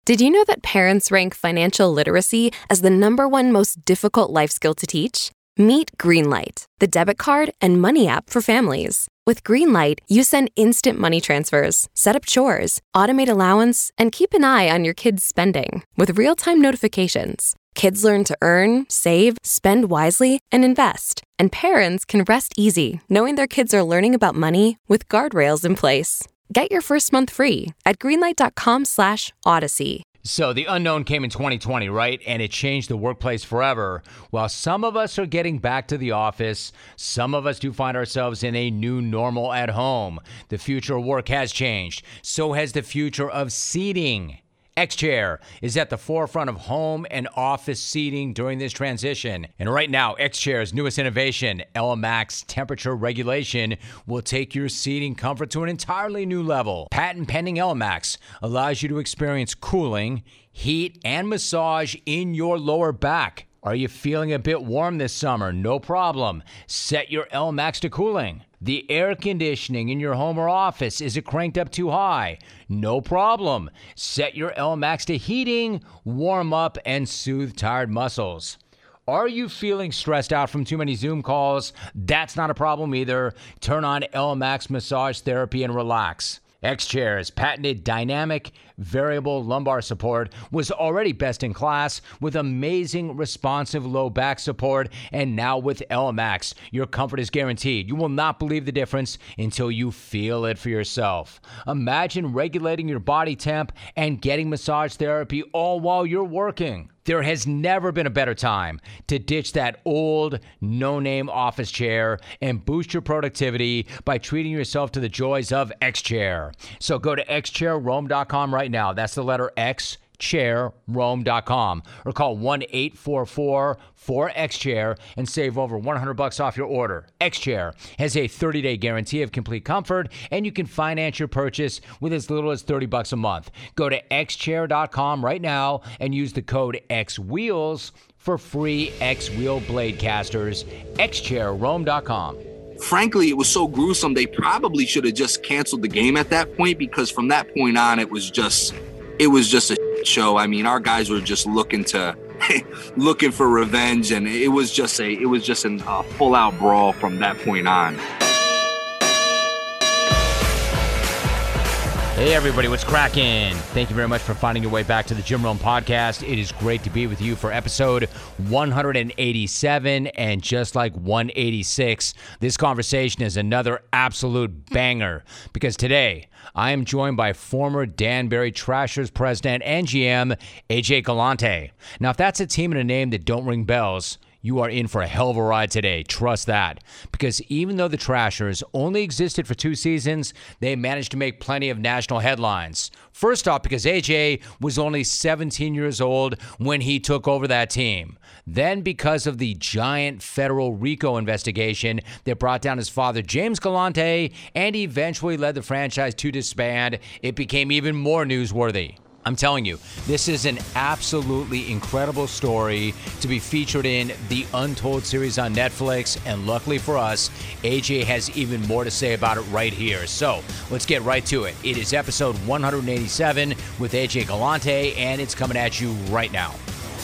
Did you know that parents rank financial literacy as the #1 most difficult life skill to teach? Meet Greenlight, the debit card and money app for families. With Greenlight, you send instant money transfers, set up chores, automate allowance, and keep an eye on your kids' spending with real-time notifications. Kids learn to earn, save, spend wisely, and invest. And parents can rest easy knowing their kids are learning about money with guardrails in place. Get your first month free at greenlight.com/Odyssey. So the unknown came in 2020, right? And it changed the workplace forever. While some of us are getting back to the office, some of us do find ourselves in a new normal at home. The future of work has changed. So has the future of seating. XChair is at the forefront of home and office seating during this transition. And right now, XChair's newest innovation, ELEMAX temperature regulation, will take your seating comfort to an entirely new level. Patent-pending ELEMAX allows you to experience cooling, heat, and massage in your lower back. Are you feeling a bit warm this summer? No problem. Set your ELEMAX to cooling. The air conditioning in your home or office, is it cranked up too high? No problem. Set your ELEMAX to heating, warm up, and soothe tired muscles. Are you feeling stressed out from too many Zoom calls? That's not a problem either. Turn on ELEMAX Massage Therapy and relax. XChair's patented dynamic variable lumbar support was already best in class with amazing responsive low back support, and now with ELEMAX, your comfort is guaranteed. You will not believe the difference until you feel it for yourself. Imagine regulating your body temp and getting massage therapy all while you're working. There has never been a better time to ditch that old, no-name office chair and boost your productivity by treating yourself to the joys of XChair. So go to xchairrome.com right now. That's the letter X, chairrome.com, or call 1-844-4XChair and save over $100 off your order. XChair has a 30-day guarantee of complete comfort, and you can finance your purchase with as little as $30 a month. Go to xchair.com right now and use the code XWheels for free X-Wheel blade casters. xchairrome.com. Frankly, it was so gruesome, they probably should have just canceled the game at that point, because from that point on, it was just a show. I mean, our guys were just looking for revenge, and it was just a full out brawl from that point on. Hey everybody, what's cracking? Thank you very much for finding your way back to the Jim Rome Podcast. It is great to be with you for episode 187, and just like 186, this conversation is another absolute banger, because today I am joined by former Danbury Trashers president and GM, AJ Galante. Now, if that's a team and a name that don't ring bells, you are in for a hell of a ride today. Trust that. Because even though the Trashers only existed for 2 seasons, they managed to make plenty of national headlines. First off, because AJ was only 17 years old when he took over that team. Then because of the giant federal RICO investigation that brought down his father, James Galante, and eventually led the franchise to disband, it became even more newsworthy. I'm telling you, this is an absolutely incredible story to be featured in the Untold series on Netflix, and luckily for us, AJ has even more to say about it right here. So let's get right to it. It is episode 187 with AJ Galante, and it's coming at you right now.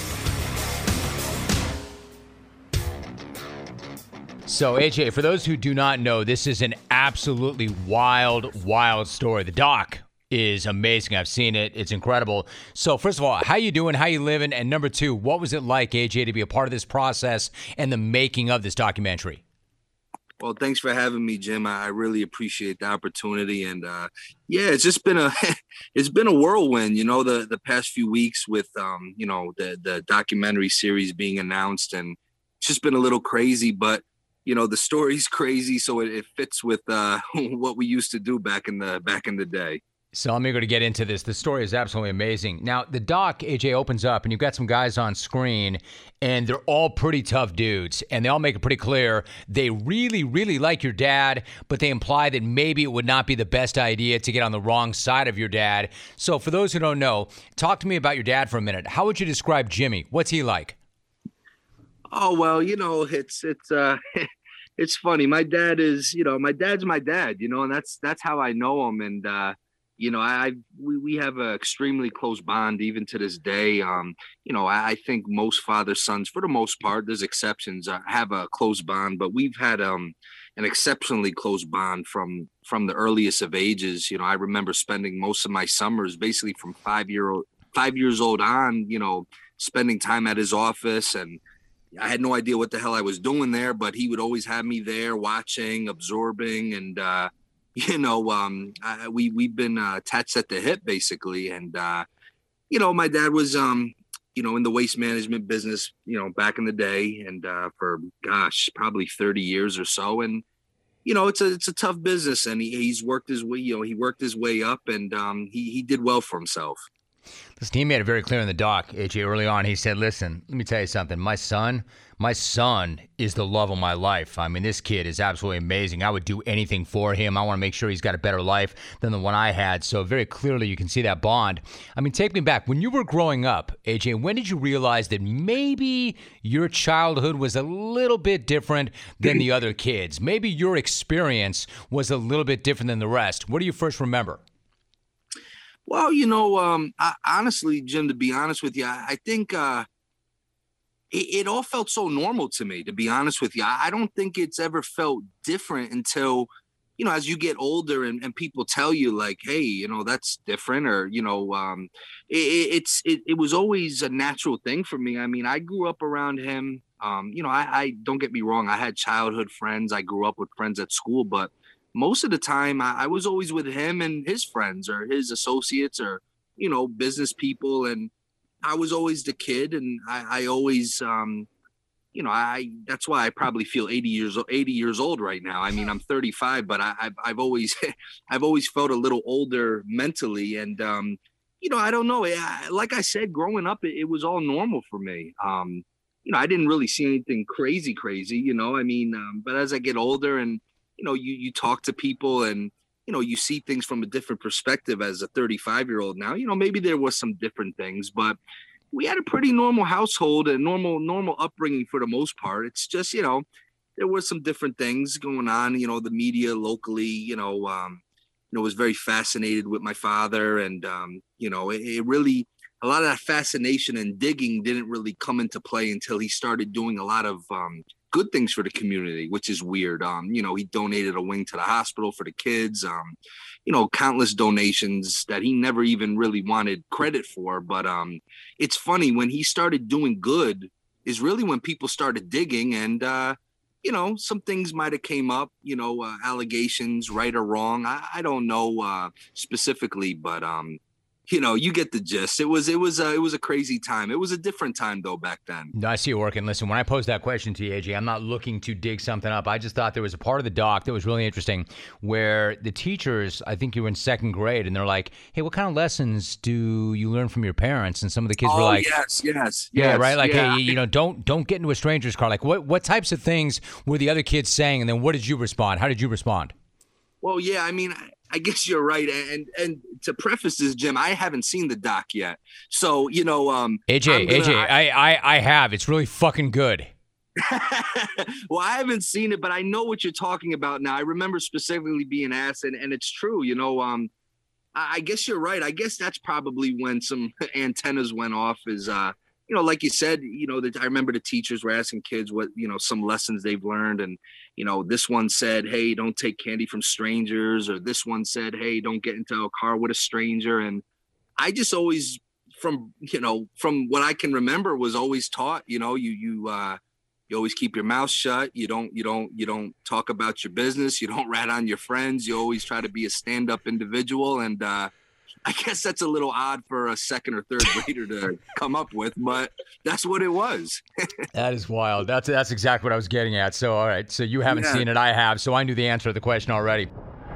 So, AJ, for those who do not know, this is an absolutely wild, wild story. The doc is amazing. I've seen it. It's incredible. So first of all, how you doing? How you living? And number 2, what was it like, AJ, to be a part of this process and the making of this documentary? Well, thanks for having me, Jim. I really appreciate the opportunity. And it's just been it's been a whirlwind, the past few weeks with, the documentary series being announced, and it's just been a little crazy, but the story's crazy. So it fits with what we used to do back in the day. So I'm eager to get into this. The story is absolutely amazing. Now, the doc, AJ, opens up, and you've got some guys on screen, and they're all pretty tough dudes, and they all make it pretty clear they really, really like your dad, but they imply that maybe it would not be the best idea to get on the wrong side of your dad. So for those who don't know, talk to me about your dad for a minute. How would you describe Jimmy? What's he like? Oh, well, it's it's funny. My dad is, my dad's my dad, and that's how I know him. And, we have an extremely close bond even to this day. I think most father-sons, for the most part, there's exceptions, have a close bond, but we've had an exceptionally close bond from the earliest of ages. I remember spending most of my summers basically from 5 years old on, spending time at his office, and I had no idea what the hell I was doing there, but he would always have me there watching, absorbing, and we've been attached at the hip basically. And my dad was in the waste management business, back in the day, and for probably 30 years or so. And it's a tough business, and he's worked his way, he worked his way up, and he did well for himself. Listen, he made it very clear in the doc, AJ, early on. He said, listen, let me tell you something. My son is the love of my life. I mean, this kid is absolutely amazing. I would do anything for him. I want to make sure he's got a better life than the one I had. So very clearly you can see that bond. I mean, take me back. When you were growing up, AJ, when did you realize that maybe your childhood was a little bit different than the other kids? Maybe your experience was a little bit different than the rest. What do you first remember? Well, honestly, Jim, to be honest with you, I think it all felt so normal to me, to be honest with you. I don't think it's ever felt different until, as you get older and people tell you like, hey, that's different, or, it was always a natural thing for me. I mean, I grew up around him. I don't get me wrong. I had childhood friends. I grew up with friends at school, but most of the time I was always with him and his friends or his associates or, business people. And I was always the kid. And I always, that's why I probably feel 80 years old right now. I mean, I'm 35, but I've always felt a little older mentally. And, I don't know. Like I said, growing up, it was all normal for me. I didn't really see anything crazy, but as I get older and, you talk to people and, you see things from a different perspective as a 35-year-old now. Maybe there was some different things, but we had a pretty normal household and normal upbringing for the most part. It's just, there were some different things going on, the media locally, was very fascinated with my father. And, it really, a lot of that fascination and digging didn't really come into play until he started doing a lot of good things for the community, which is weird. He donated a wing to the hospital for the kids, countless donations that he never even really wanted credit for. But it's funny, when he started doing good is really when people started digging, and, some things might have came up, allegations, right or wrong. I don't know specifically, but you get the gist. It was a crazy time. It was a different time though back then. No, I see you working. Listen, when I posed that question to you, AJ, I'm not looking to dig something up. I just thought there was a part of the doc that was really interesting where the teachers, I think you were in second grade, and they're like, hey, what kind of lessons do you learn from your parents? And some of the kids were like, yes. Yeah, right? Like, yeah. Hey, don't get into a stranger's car. Like, what types of things were the other kids saying? And then what did you respond? How did you respond? Well, yeah, I mean, I guess you're right. And to preface this, Jim, I haven't seen the doc yet. So, AJ, I have. It's really fucking good. Well, I haven't seen it, but I know what you're talking about now. I remember specifically being asked, and it's true, I guess you're right. I guess that's probably when some antennas went off is, like you said, I remember the teachers were asking kids what, some lessons they've learned. And, this one said, hey, don't take candy from strangers. Or this one said, hey, don't get into a car with a stranger. And I just always, from what I can remember, was always taught, you always keep your mouth shut. You don't talk about your business. You don't rat on your friends. You always try to be a stand-up individual. And, I guess that's a little odd for a second or third grader to come up with, but that's what it was. That is wild. That's exactly what I was getting at. So, all right. So you haven't seen it. I have. So I knew the answer to the question already.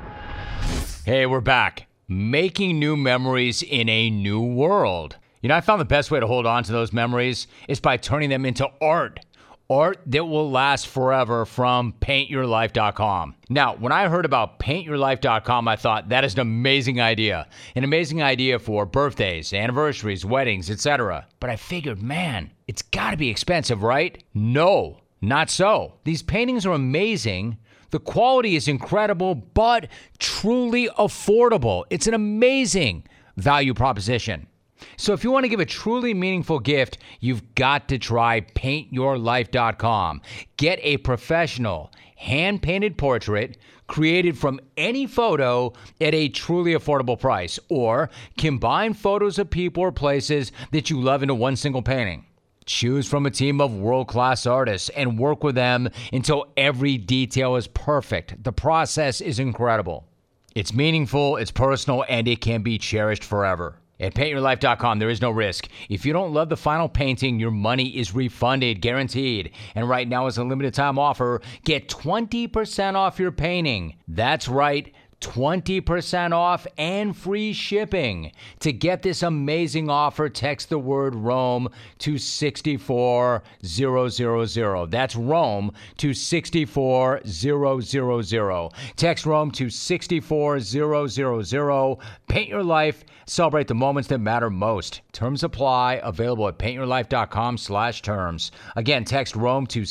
Hey, we're back. Making new memories in a new world. I found the best way to hold on to those memories is by turning them into art. Art that will last forever from paintyourlife.com. Now, when I heard about paintyourlife.com, I thought that is an amazing idea. An amazing idea for birthdays, anniversaries, weddings, etc. But I figured, man, it's got to be expensive, right? No, not so. These paintings are amazing. The quality is incredible, but truly affordable. It's an amazing value proposition. So if you want to give a truly meaningful gift, you've got to try paintyourlife.com. Get a professional, hand-painted portrait created from any photo at a truly affordable price, or combine photos of people or places that you love into one single painting. Choose from a team of world-class artists and work with them until every detail is perfect. The process is incredible. It's meaningful, it's personal, and it can be cherished forever. At paintyourlife.com, there is no risk. If you don't love the final painting, your money is refunded, guaranteed. And right now is a limited time offer. Get 20% off your painting. That's right, 20% off and free shipping. To get this amazing offer, text the word Rome to 64000. That's Rome to 64000. Text Rome to 64000. Paint your life. Celebrate the moments that matter most. Terms apply. Available at paintyourlife.com/terms. Again, text Rome to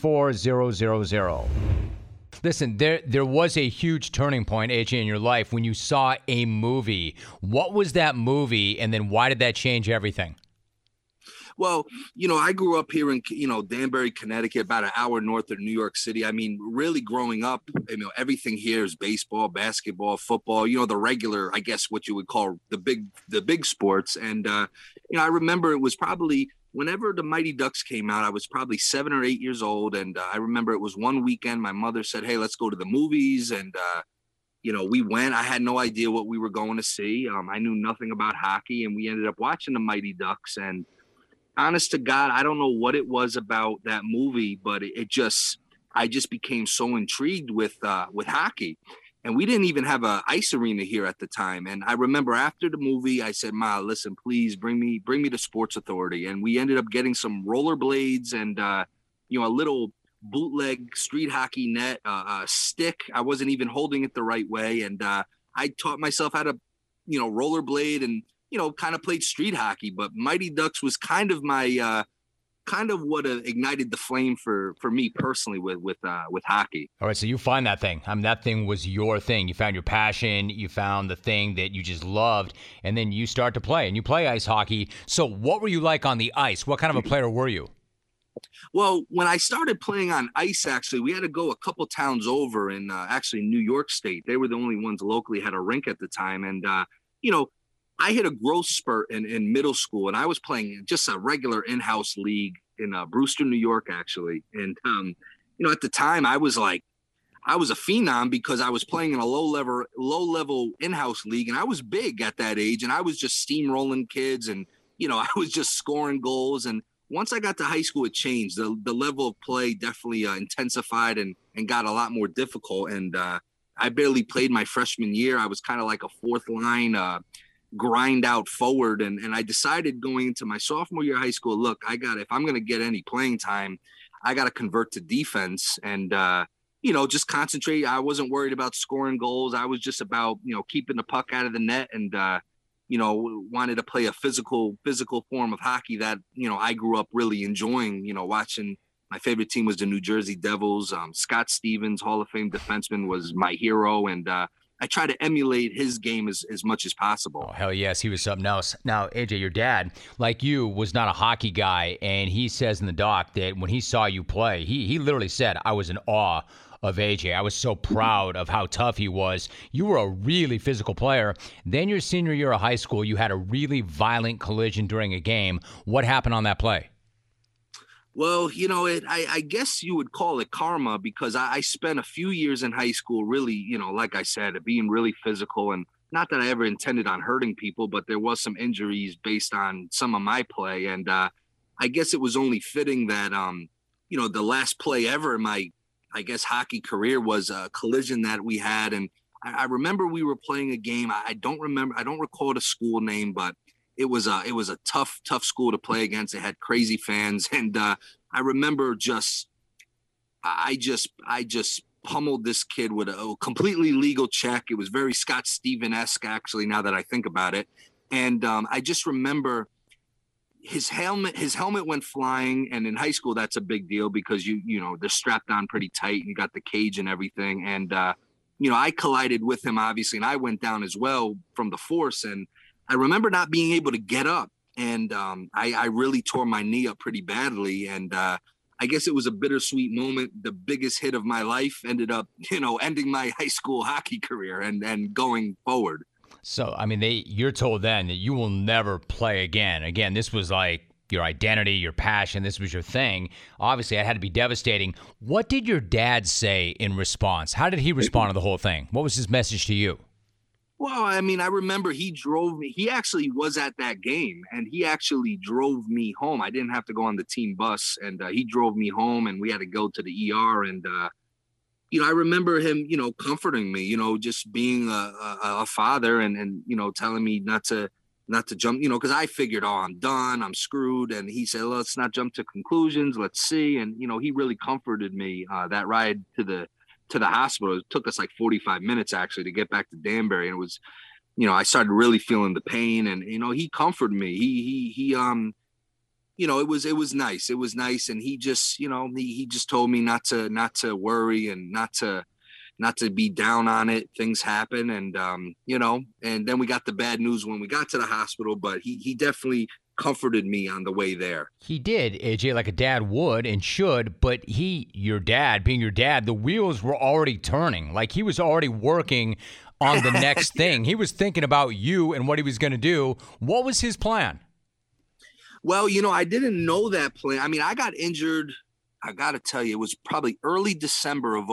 64000. Listen, there was a huge turning point, AJ, in your life when you saw a movie. What was that movie, and then why did that change everything? Well, I grew up here in, Danbury, Connecticut, about an hour north of New York City. I mean, really growing up, everything here is baseball, basketball, football, the regular, I guess what you would call the big sports. And, I remember it was probably whenever the Mighty Ducks came out, I was probably 7 or 8 years old. And I remember it was one weekend, my mother said, hey, let's go to the movies. And, we went. I had no idea what we were going to see. I knew nothing about hockey, and we ended up watching the Mighty Ducks. And honest to God, I don't know what it was about that movie, but I just became so intrigued with hockey. And we didn't even have a ice arena here at the time. And I remember after the movie, I said, Ma, listen, please bring me to Sports Authority. And we ended up getting some rollerblades and, a little bootleg street hockey net, stick. I wasn't even holding it the right way. And I taught myself how to, rollerblade and, kind of played street hockey. But Mighty Ducks was kind of my kind of what ignited the flame for me personally with hockey. All right, so you find that thing. That thing was your thing. You found your passion. You found the thing that you just loved, and then you start to play, and you play ice hockey. So what were you like on the ice? What kind of a player were you? Well, when I started playing on ice, actually, we had to go a couple towns over in actually New York State. They were the only ones locally had a rink at the time, and I hit a growth spurt in middle school, and I was playing just a regular in-house league in Brewster, New York, actually. And, at the time I was a phenom because I was playing in a low level in-house league, and I was big at that age, and I was just steamrolling kids, and, I was just scoring goals. And once I got to high school, it changed. The level of play definitely intensified and got a lot more difficult. And I barely played my freshman year. I was kind of like a fourth line grind out forward. And I decided going into my sophomore year of high school, look, if I'm going to get any playing time, I got to convert to defense and, just concentrate. I wasn't worried about scoring goals. I was just about, keeping the puck out of the net and, wanted to play a physical form of hockey that, I grew up really enjoying, watching. My favorite team was the New Jersey Devils. Scott Stevens, Hall of Fame defenseman, was my hero. And, I try to emulate his game as much as possible. Oh, hell yes. He was something else. Now, AJ, your dad, like you, was not a hockey guy. And he says in the doc that when he saw you play, he literally said, I was in awe of AJ. I was so proud of how tough he was. You were a really physical player. Then your senior year of high school, you had a really violent collision during a game. What happened on that play? Well, I guess you would call it karma because I spent a few years in high school really, like I said, being really physical, and not that I ever intended on hurting people, but there was some injuries based on some of my play. And I guess it was only fitting that, the last play ever in my, I guess, hockey career was a collision that we had. And I remember we were playing a game. I don't recall the school name, but it was a tough school to play against. It had crazy fans. And I remember I just pummeled this kid with a completely legal check. It was very Scott Steven-esque, actually, now that I think about it. And I just remember his helmet went flying, and in high school that's a big deal because you know they're strapped on pretty tight and you got the cage and everything. And you know, I collided with him obviously, and I went down as well from the force. And I remember not being able to get up, and I really tore my knee up pretty badly. And I guess it was a bittersweet moment. The biggest hit of my life ended up, you know, ending my high school hockey career and going forward. So, I mean, you're told then that you will never play again. Again, this was like your identity, your passion. This was your thing. Obviously, it had to be devastating. What did your dad say in response? How did he respond to the whole thing? What was his message to you? Well, I mean, I remember he drove me. He actually was at that game, and he actually drove me home. I didn't have to go on the team bus, and he drove me home, and we had to go to the ER. And you know, I remember him, you know, comforting me, you know, just being a father, and you know, telling me not to jump, you know, because I figured, oh, I'm done, I'm screwed. And he said, let's not jump to conclusions, let's see. And you know, he really comforted me. That ride to the hospital, it took us like 45 minutes actually to get back to Danbury. And it was, you know, I started really feeling the pain, and you know, he comforted me. He you know, it was nice. It was nice. And he just, you know, he just told me not to worry and not to be down on it. Things happen. And, you know, and then we got the bad news when we got to the hospital, but he definitely comforted me on the way there. He did, AJ, like a dad would and should, but your dad, being your dad, the wheels were already turning. Like he was already working on the next thing. He was thinking about you and what he was going to do. What was his plan? Well, you know, I didn't know that plan. I mean, I got injured, I got to tell you, it was probably early December of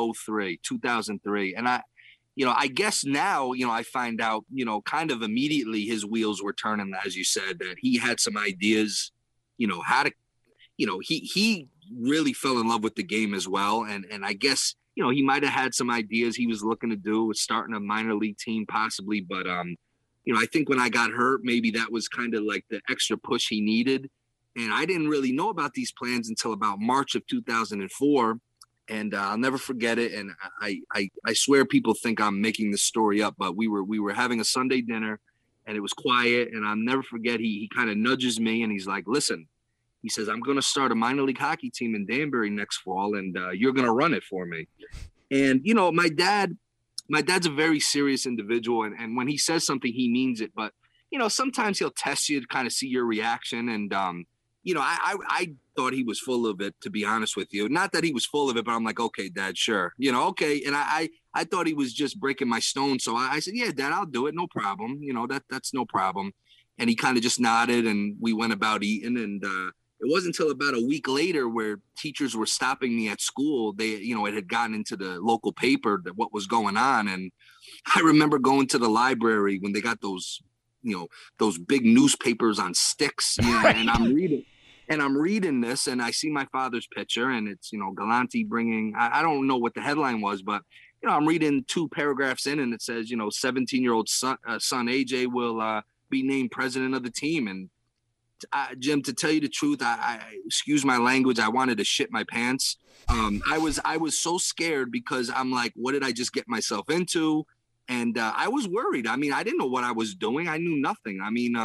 2003. And you know, I guess now, you know, I find out, you know, kind of immediately his wheels were turning, as you said, that he had some ideas, you know, how to, you know, he really fell in love with the game as well. And I guess, you know, he might have had some ideas he was looking to do with starting a minor league team possibly. But, you know, I think when I got hurt, maybe that was kind of like the extra push he needed. And I didn't really know about these plans until about March of 2004. And I'll never forget it. And I swear people think I'm making this story up, but we were having a Sunday dinner and it was quiet. And I'll never forget, he kind of nudges me and he's like, listen, he says, I'm going to start a minor league hockey team in Danbury next fall, and you're going to run it for me. And, you know, my dad's a very serious individual. And when he says something, he means it. But, you know, sometimes he'll test you to kind of see your reaction. And, you know, I thought he was full of it, to be honest with you. Not that he was full of it, but I'm like, okay, Dad, sure. You know, okay. And I thought he was just breaking my stone. So I said, yeah, Dad, I'll do it. No problem. You know, that's no problem. And he kind of just nodded and we went about eating. And it wasn't until about a week later where teachers were stopping me at school. They, you know, it had gotten into the local paper that what was going on. And I remember going to the library when they got those, you know, those big newspapers on sticks, you know, and I'm reading this and I see my father's picture and it's, you know, Galante bringing, I don't know what the headline was, but, you know, I'm reading 2 paragraphs in and it says, you know, 17-year-old son AJ will be named president of the team. And Jim, to tell you the truth, I excuse my language, I wanted to shit my pants. I was so scared because I'm like, what did I just get myself into? And I was worried. I mean, I didn't know what I was doing. I knew nothing. I mean,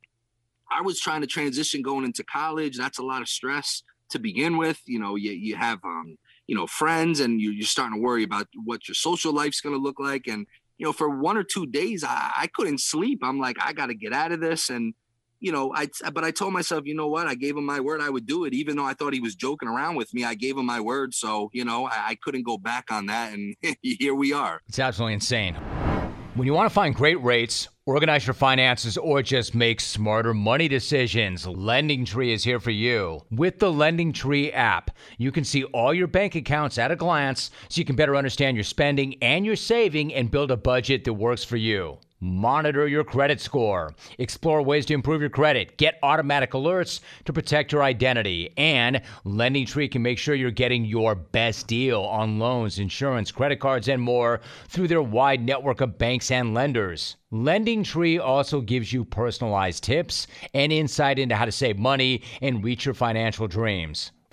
I was trying to transition going into college. That's a lot of stress to begin with. You know, you have, you know, friends and you're starting to worry about what your social life's going to look like. And, you know, for 1 or 2 days, I couldn't sleep. I'm like, I got to get out of this. And, you know, but I told myself, you know what, I gave him my word I would do it. Even though I thought he was joking around with me, I gave him my word. So, you know, I couldn't go back on that. And here we are. It's absolutely insane. When you want to find great rates, organize your finances, or just make smarter money decisions, LendingTree is here for you. With the LendingTree app, you can see all your bank accounts at a glance so you can better understand your spending and your saving and build a budget that works for you. Monitor your credit score, explore ways to improve your credit, get automatic alerts to protect your identity, and LendingTree can make sure you're getting your best deal on loans, insurance, credit cards, and more through their wide network of banks and lenders. LendingTree also gives you personalized tips and insight into how to save money and reach your financial dreams.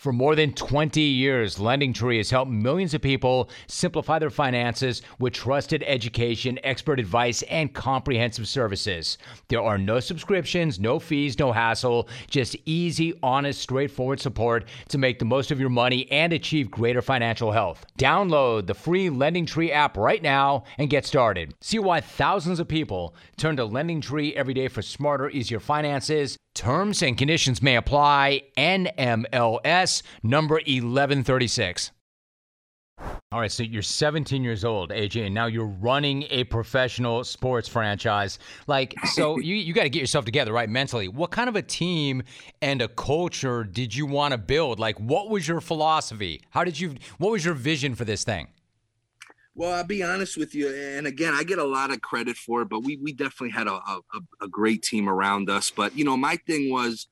For more than 20 years, LendingTree has helped millions of people simplify their finances with trusted education, expert advice, and comprehensive services. There are no subscriptions, no fees, no hassle, just easy, honest, straightforward support to make the most of your money and achieve greater financial health. Download the free LendingTree app right now and get started. See why thousands of people turn to LendingTree every day for smarter, easier finances. Terms and conditions may apply. NMLS number 1136. All right, so you're 17 years old, AJ, and now you're running a professional sports franchise. So you got to get yourself together, right, mentally. What kind of a team and a culture did you want to build? What was your philosophy? What was your vision for this thing? Well, I'll be honest with you, and again, I get a lot of credit for it, but we definitely had a great team around us. But my thing was,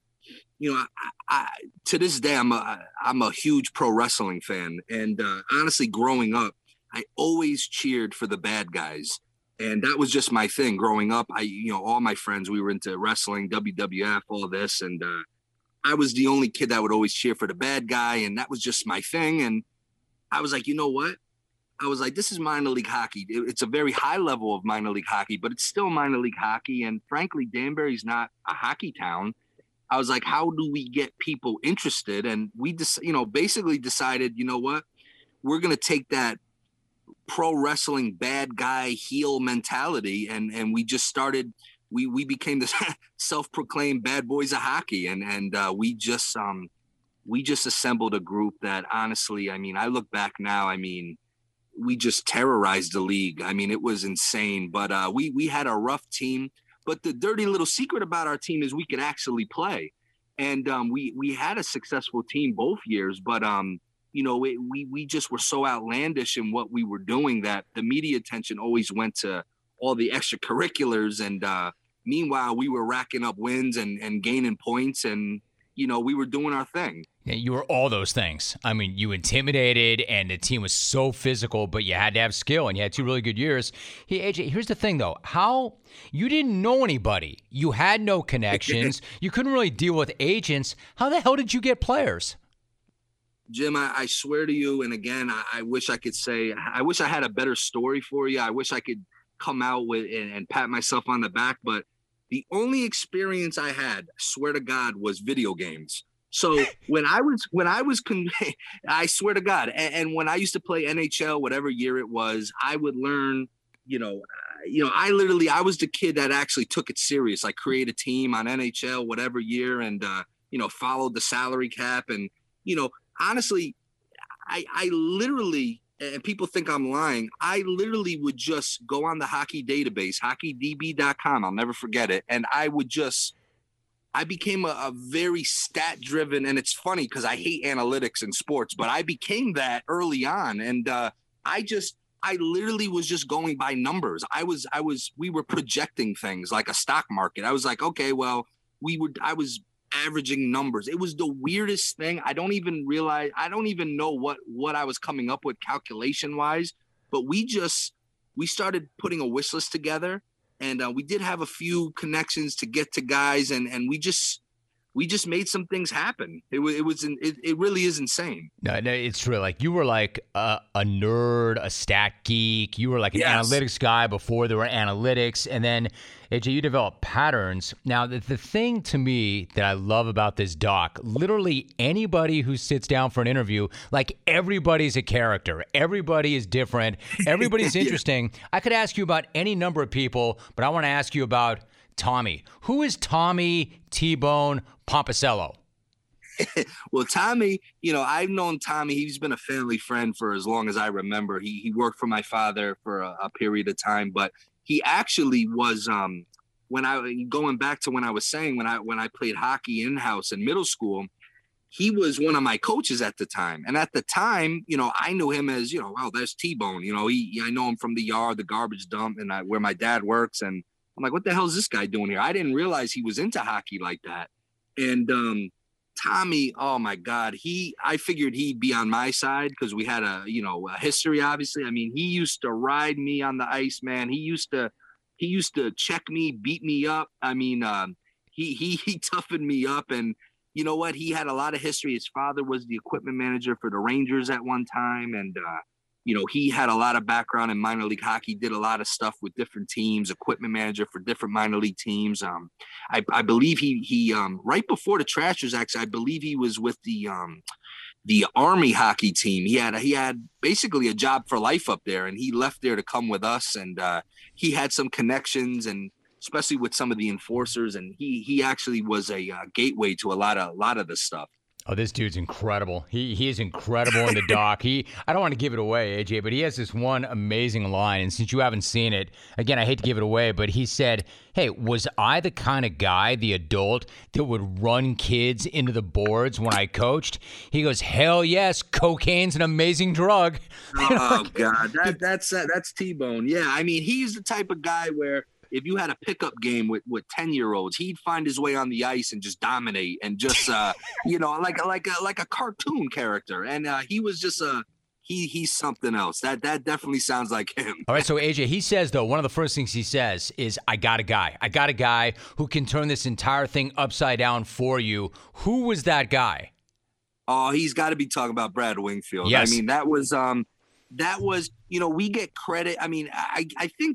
I to this day I'm a huge pro wrestling fan, and honestly, growing up, I always cheered for the bad guys, and that was just my thing. Growing up, all my friends, we were into wrestling, WWF, all this, and I was the only kid that would always cheer for the bad guy, and that was just my thing. And I was like, you know what? I was like, this is minor league hockey. It's a very high level of minor league hockey, but it's still minor league hockey. And frankly, Danbury's not a hockey town. I was like, how do we get people interested? And we just, basically decided, you know what, we're going to take that pro wrestling bad guy heel mentality. And we just started, we became the self-proclaimed bad boys of hockey. And we just assembled a group that honestly, I look back now, we just terrorized the league. It was insane, but we had a rough team, but the dirty little secret about our team is we could actually play. And we had a successful team both years, but we just were so outlandish in what we were doing that the media attention always went to all the extracurriculars. And meanwhile, we were racking up wins and gaining points, and we were doing our thing. Yeah, you were all those things. You intimidated, and the team was so physical, but you had to have skill, and you had 2 really good years. Hey, AJ, here's the thing, though. How you didn't know anybody. You had no connections. You couldn't really deal with agents. How the hell did you get players? Jim, I swear to you, and again, I wish I could say, I wish I had a better story for you. I wish I could come out with and pat myself on the back, but the only experience I had, swear to God, was video games. So when I I swear to God, and when I used to play NHL, whatever year it was, I would learn, I was the kid that actually took it serious. I created a team on NHL, whatever year, and, followed the salary cap. And, honestly, I literally, and people think I'm lying, I literally would just go on the hockey database, hockeydb.com. I'll never forget it. And I became a very stat driven, and it's funny because I hate analytics in sports, but I became that early on. And I literally was just going by numbers. We were projecting things like a stock market. I was like, okay, well, I was averaging numbers. It was the weirdest thing. I don't even know what I was coming up with calculation wise, but we started putting a wish list together. And we did have a few connections to get to guys, and we just made some things happen. It really is insane. No, it's true. You were like a nerd, a stat geek. You were like an analytics guy before there were analytics. And then, AJ, you developed patterns. Now, the thing to me that I love about this doc, literally anybody who sits down for an interview, everybody's a character. Everybody is different. Everybody's interesting. I could ask you about any number of people, but I want to ask you about Tommy. Who is Tommy T-Bone Pomposello? Well, Tommy, I've known Tommy. He's been a family friend for as long as I remember. He worked for my father for a period of time, but he actually was going back to when I was saying when I played hockey in-house in middle school, he was one of my coaches at the time. And at the time, I knew him as, wow, that's T-Bone. I know him from the yard, the garbage dump, and where my dad works. And I'm like, what the hell is this guy doing here? I didn't realize he was into hockey like that. And Tommy, oh my God, I figured he'd be on my side because we had a history, obviously. He used to ride me on the ice, man. He used to check me, beat me up. He toughened me up. And you know what? He had a lot of history. His father was the equipment manager for the Rangers at one time. And, he had a lot of background in minor league hockey, did a lot of stuff with different teams, equipment manager for different minor league teams. I believe he right before the Trashers, actually, I believe he was with the Army hockey team. He had basically a job for life up there, and he left there to come with us. And he had some connections, and especially with some of the enforcers. And he actually was a gateway to a lot of this stuff. Oh, this dude's incredible. He is incredible in the doc. I don't want to give it away, AJ, but he has this one amazing line. And since you haven't seen it, again, I hate to give it away, but he said, hey, was I the kind of guy, the adult, that would run kids into the boards when I coached? He goes, hell yes, cocaine's an amazing drug. Oh, God, that's T-Bone. Yeah, I mean, he's the type of guy where if you had a pickup game with 10-year-olds, he'd find his way on the ice and just dominate and just, like a cartoon character. And he was just he's something else. That definitely sounds like him. All right. So AJ, he says, though, one of the first things he says is, I got a guy who can turn this entire thing upside down for you. Who was that guy? Oh, he's got to be talking about Brad Wingfield. Yes. I mean, that was, we get credit. I mean, I think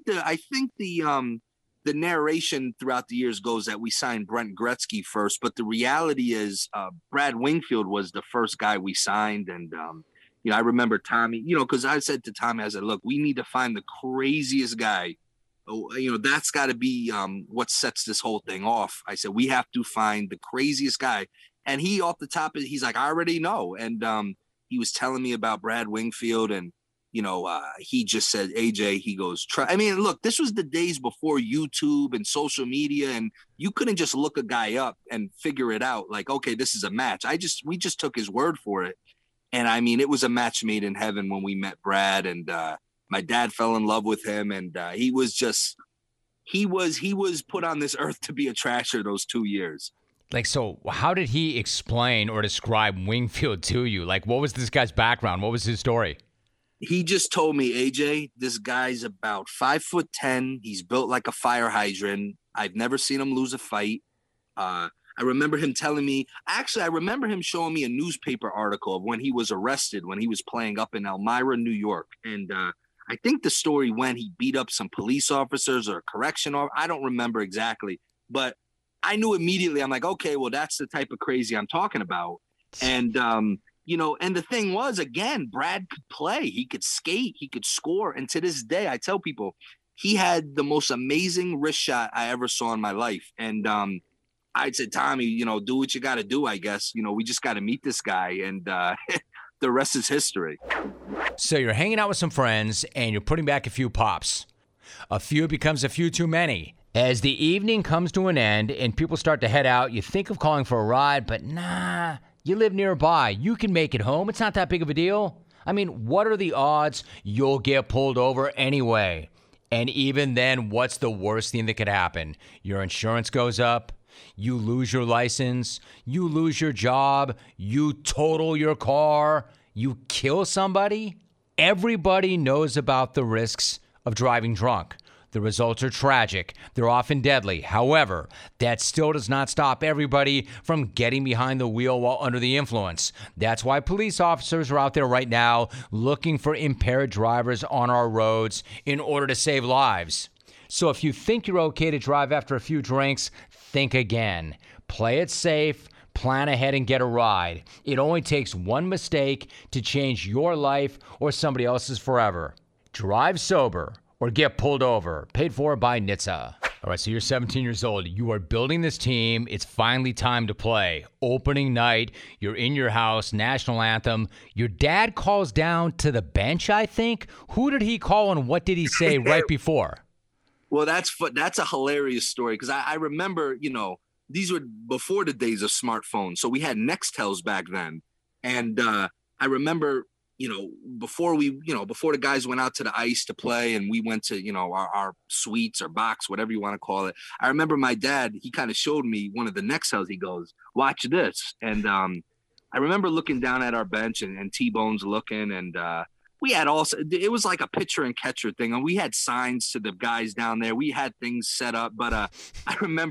the narration throughout the years goes that we signed Brent Gretzky first, but the reality is Brad Wingfield was the first guy we signed. And, I remember Tommy, because I said to Tommy, I said, look, we need to find the craziest guy. That's got to be what sets this whole thing off. I said, we have to find the craziest guy. And he off the top, he's like, I already know. And he was telling me about Brad Wingfield, and he just said, AJ, he goes, try. I mean, look, this was the days before YouTube and social media, and you couldn't just look a guy up and figure it out. Like, okay, this is a match. We just took his word for it. And I mean, it was a match made in heaven when we met Brad, and my dad fell in love with him. And he was put on this earth to be a trasher those 2 years. Like, so how did he explain or describe Wingfield to you? Like, what was this guy's background? What was his story? He just told me, AJ, this guy's about 5'10". He's built like a fire hydrant. I've never seen him lose a fight. I remember him telling me, I remember him showing me a newspaper article of when he was arrested, when he was playing up in Elmira, New York. And I think the story went he beat up some police officers or a correction officer. I don't remember exactly, but I knew immediately. I'm like, okay, well, that's the type of crazy I'm talking about. And, and the thing was, again, Brad could play. He could skate. He could score. And to this day, I tell people, he had the most amazing wrist shot I ever saw in my life. And I said, Tommy, do what you got to do, I guess. We just got to meet this guy. And the rest is history. So you're hanging out with some friends and you're putting back a few pops. A few becomes a few too many. As the evening comes to an end and people start to head out, you think of calling for a ride, but nah. You live nearby. You can make it home. It's not that big of a deal. I mean, what are the odds you'll get pulled over anyway? And even then, what's the worst thing that could happen? Your insurance goes up. You lose your license. You lose your job. You total your car. You kill somebody. Everybody knows about the risks of driving drunk. The results are tragic. They're often deadly. However, that still does not stop everybody from getting behind the wheel while under the influence. That's why police officers are out there right now looking for impaired drivers on our roads in order to save lives. So if you think you're okay to drive after a few drinks, think again. Play it safe. Plan ahead and get a ride. It only takes one mistake to change your life or somebody else's forever. Drive sober or get pulled over. Paid for by NHTSA. All right, so you're 17 years old. You are building this team. It's finally time to play. Opening night. You're in your house. National anthem. Your dad calls down to the bench, I think. Who did he call and what did he say right before? Well, that's a hilarious story because I remember, these were before the days of smartphones. So we had Nextels back then. And I remember, before the guys went out to the ice to play and we went to, our suites or box, whatever you want to call it. I remember my dad, he kind of showed me one of the Nextels. He goes, watch this. And I remember looking down at our bench and T-Bone's looking and we had it was like a pitcher and catcher thing. And we had signs to the guys down there. We had things set up, but I remember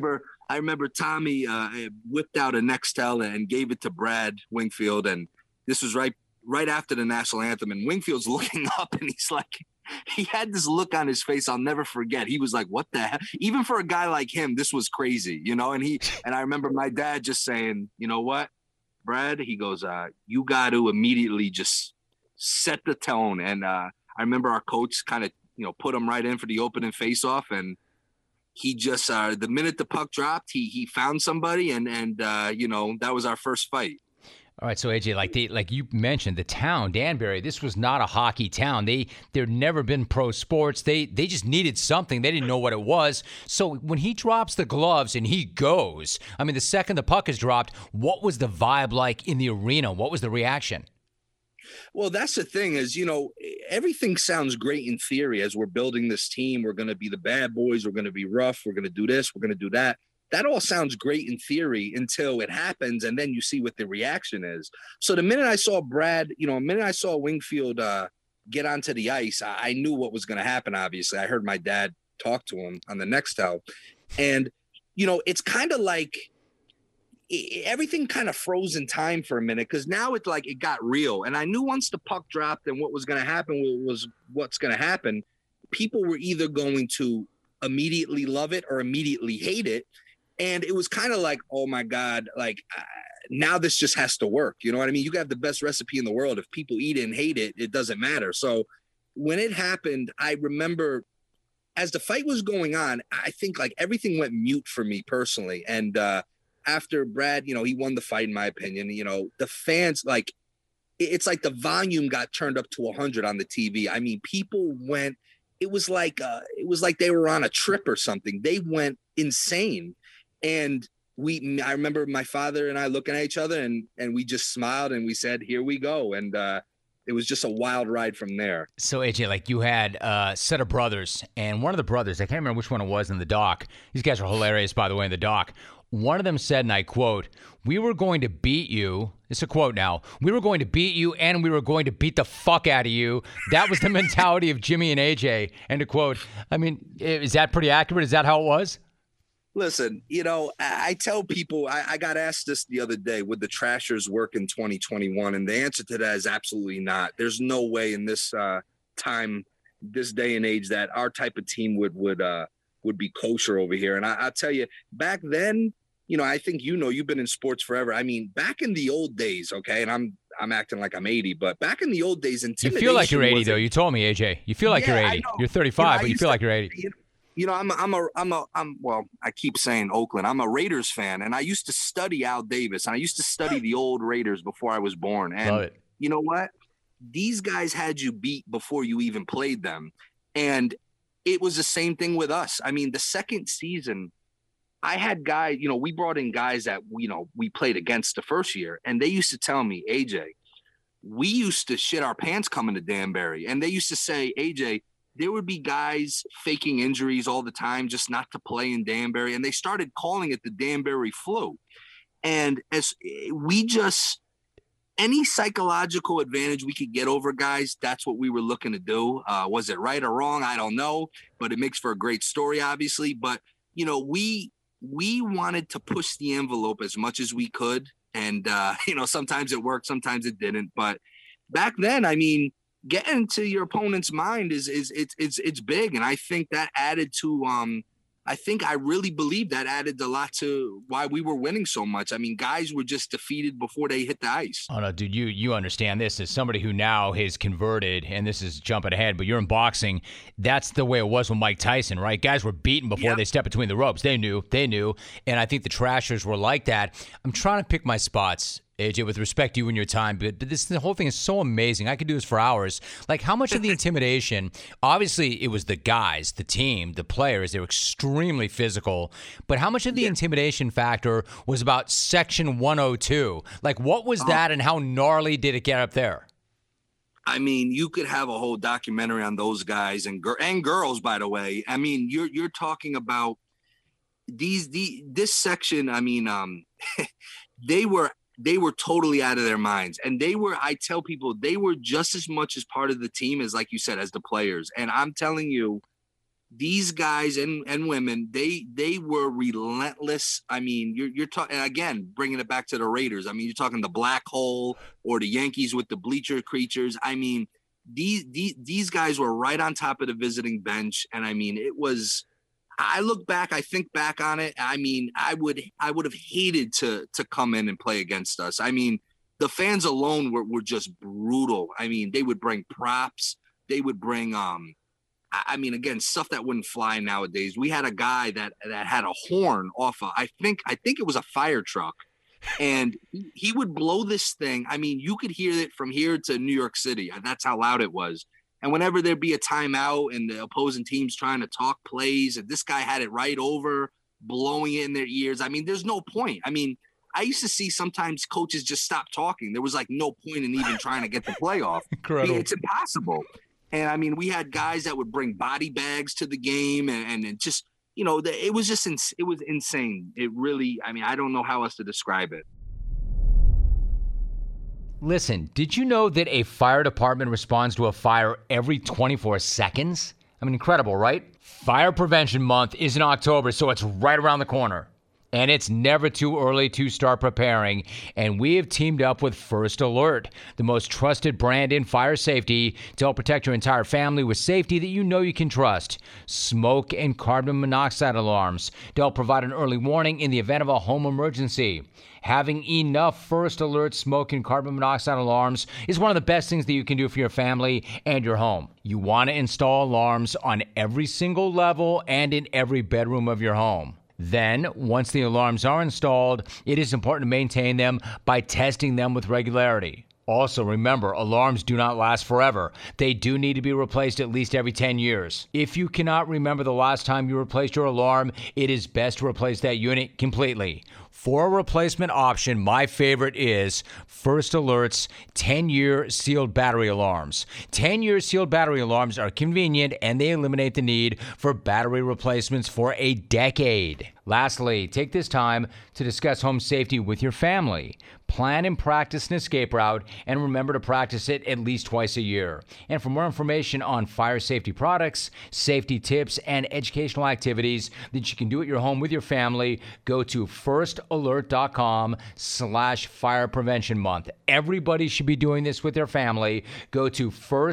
I remember Tommy whipped out a Nextel and gave it to Brad Wingfield, and this was right after the national anthem. And Wingfield's looking up, and he's like, he had this look on his face I'll never forget. He was like, "What the hell?" Even for a guy like him, this was crazy, you know. And I remember my dad just saying, "You know what, Brad?" He goes, "You got to immediately just set the tone." And I remember our coach kind of, put him right in for the opening faceoff, and he just the minute the puck dropped, he found somebody, and that was our first fight. All right, so AJ, like you mentioned, the town, Danbury, this was not a hockey town. There'd never been pro sports. They just needed something. They didn't know what it was. So when he drops the gloves and he goes, I mean, the second the puck is dropped, what was the vibe like in the arena? What was the reaction? Well, that's the thing is, everything sounds great in theory as we're building this team. We're going to be the bad boys. We're going to be rough. We're going to do this. We're going to do that. That all sounds great in theory until it happens, and then you see what the reaction is. So the minute I saw Wingfield get onto the ice, I knew what was going to happen, obviously. I heard my dad talk to him on the Nextel. And, it's kind of like everything kind of froze in time for a minute, because now it's like it got real. And I knew once the puck dropped and what was going to happen was what's going to happen. People were either going to immediately love it or immediately hate it. And it was kind of like, oh my God, like now this just has to work. You know what I mean? You can have the best recipe in the world. If people eat it and hate it, it doesn't matter. So when it happened, I remember as the fight was going on, I think like everything went mute for me personally. And after Brad, he won the fight, in my opinion, the fans, like, it's like the volume got turned up to 100 on the TV. I mean, people went, it was like they were on a trip or something. They went insane. And I remember my father and I looking at each other, and we just smiled and we said, "Here we go." And it was just a wild ride from there. So AJ, like you had a set of brothers, and one of the brothers, I can't remember which one it was in the doc. These guys are hilarious, by the way, in the doc. One of them said, and I quote, "We were going to beat you." It's a quote now. "We were going to beat you, and we were going to beat the fuck out of you." That was the mentality of Jimmy and AJ. And to quote, I mean, is that pretty accurate? Is that how it was? Listen, I tell people, I got asked this the other day, would the Trashers work in 2021? And the answer to that is absolutely not. There's no way in this time, this day and age, that our type of team would be kosher over here. And I'll tell you, back then, I think you've been in sports forever. I mean, back in the old days, okay, and I'm acting like I'm 80, but back in the old days, intimidation. You feel like you're 80, though. You told me, AJ. You feel like you're 80. You're 35, but you feel like you're 80. I keep saying Oakland. I'm a Raiders fan, and I used to study Al Davis, and I used to study the old Raiders before I was born. And you know what? These guys had you beat before you even played them. And it was the same thing with us. I mean, the second season, I had guys, we brought in guys that, we played against the first year, and they used to tell me, AJ, we used to shit our pants coming to Danbury. And they used to say, AJ, there would be guys faking injuries all the time just not to play in Danbury. And they started calling it the Danbury flu. And as any psychological advantage we could get over guys, that's what we were looking to do. Was it right or wrong? I don't know, but it makes for a great story, obviously. But, we wanted to push the envelope as much as we could. And, sometimes it worked, sometimes it didn't. But back then, I mean, getting to your opponent's mind it's big. And I think that added to, I really believe that added a lot to why we were winning so much. I mean, guys were just defeated before they hit the ice. Oh, no, dude, you understand this as somebody who now has converted, and this is jumping ahead, but you're in boxing. That's the way it was with Mike Tyson, right? Guys were beaten before they stepped between the ropes. They knew. And I think the Trashers were like that. I'm trying to pick my spots, AJ, with respect to you and your time, but the whole thing is so amazing. I could do this for hours. Like, how much of the intimidation, obviously it was the guys, the team, the players, they were extremely physical, but how much of the intimidation factor was about Section 102? Like, what was that, and how gnarly did it get up there? I mean, you could have a whole documentary on those guys and girls, by the way. I mean, you're talking about this section. I mean, they were totally out of their minds. And I tell people, they were just as much as part of the team as, like you said, as the players. And I'm telling you, these guys and women, they were relentless. I mean, you're talking, again, bringing it back to the Raiders. I mean, you're talking the black hole or the Yankees with the bleacher creatures. I mean, these guys were right on top of the visiting bench. And I mean, I look back, I think back on it. I mean, I would have hated to come in and play against us. I mean, the fans alone were just brutal. I mean, they would bring props. They would bring, I mean, again, stuff that wouldn't fly nowadays. We had a guy that had a horn off I think it was a fire truck, and he would blow this thing. I mean, you could hear it from here to New York City. That's how loud it was. And whenever there'd be a timeout and the opposing team's trying to talk plays, and this guy had it right over, blowing it in their ears. I mean, there's no point. I mean, I used to see sometimes coaches just stop talking. There was like no point in even trying to get the play off. Incredible. I mean, it's impossible. And I mean, we had guys that would bring body bags to the game, and it just, you know, it was just it was insane. It really, I mean, I don't know how else to describe it. Listen, did you know that a fire department responds to a fire every 24 seconds? I mean, incredible, right? Fire Prevention Month is in October, so it's right around the corner. And it's never too early to start preparing. And we have teamed up with First Alert, the most trusted brand in fire safety, to help protect your entire family with safety that you know you can trust. Smoke and carbon monoxide alarms to help provide an early warning in the event of a home emergency. Having enough First Alert smoke and carbon monoxide alarms is one of the best things that you can do for your family and your home. You want to install alarms on every single level and in every bedroom of your home. Then, once the alarms are installed, it is important to maintain them by testing them with regularity. Also, remember, alarms do not last forever. They do need to be replaced at least every 10 years. If you cannot remember the last time you replaced your alarm, it is best to replace that unit completely. For a replacement option, my favorite is First Alert's 10-year sealed battery alarms. 10-year sealed battery alarms are convenient and they eliminate the need for battery replacements for a decade. Lastly, take this time to discuss home safety with your family. Plan and practice an escape route, and remember to practice it at least twice a year. And for more information on fire safety products, safety tips, and educational activities that you can do at your home with your family, go to firstalert.com/fire prevention month. Everybody should be doing this with their family. Go to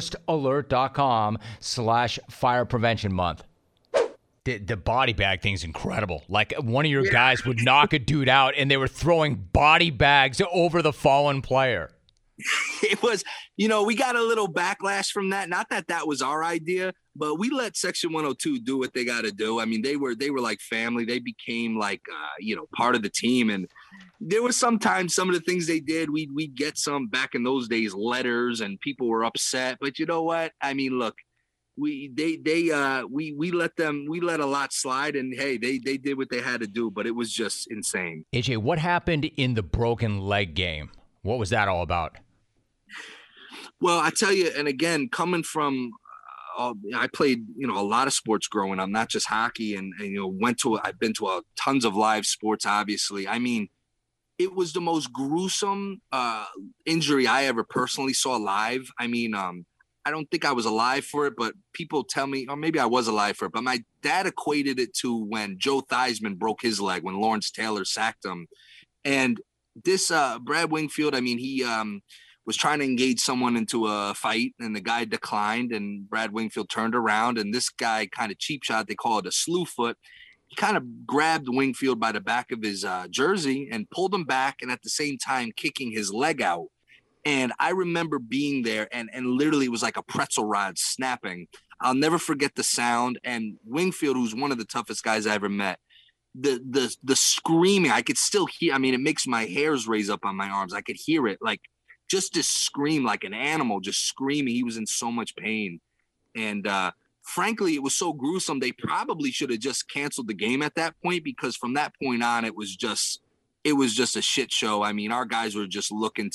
firstalert.com/fire prevention month. The body bag thing's incredible. Like, one of your guys would knock a dude out, and they were throwing body bags over the fallen player. It was, you know, we got a little backlash from that. Not that that was our idea, but we let Section 102 do what they got to do. I mean, they were like family. They became like, you know, part of the team. And there was sometimes some of the things they did, we'd get some back in those days, letters, and people were upset. But you know what? I mean, look. We let a lot slide, and hey, they did what they had to do, but it was just insane. AJ, what happened in the broken leg game? What was that all about? Well, I tell you, and again, coming from, I played, you know, a lot of sports growing up, not just hockey, and you know, I've been to tons of live sports. Obviously, I mean, it was the most gruesome injury I ever personally saw live. I mean, I don't think I was alive for it, but people tell me, or maybe I was alive for it, but my dad equated it to when Joe Theismann broke his leg, when Lawrence Taylor sacked him. And this Brad Wingfield, I mean, he was trying to engage someone into a fight, and the guy declined, and Brad Wingfield turned around, and this guy kind of cheap shot, they call it a slew foot. He kind of grabbed Wingfield by the back of his jersey and pulled him back, and at the same time kicking his leg out. And I remember being there, and literally it was like a pretzel rod snapping. I'll never forget the sound. And Wingfield, who's one of the toughest guys I ever met, the screaming, I could still hear. I mean, it makes my hairs raise up on my arms. I could hear it, like just this scream, like an animal just screaming. He was in so much pain. And frankly, it was so gruesome. They probably should have just canceled the game at that point, because from that point on, it was just a shit show. I mean, our guys were just looking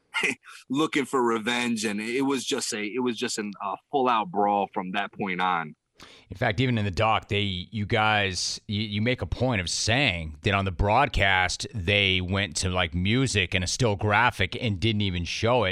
for revenge, and it was just a full out brawl from that point on. In fact, even in the doc, you make a point of saying that on the broadcast they went to like music and a still graphic and didn't even show it.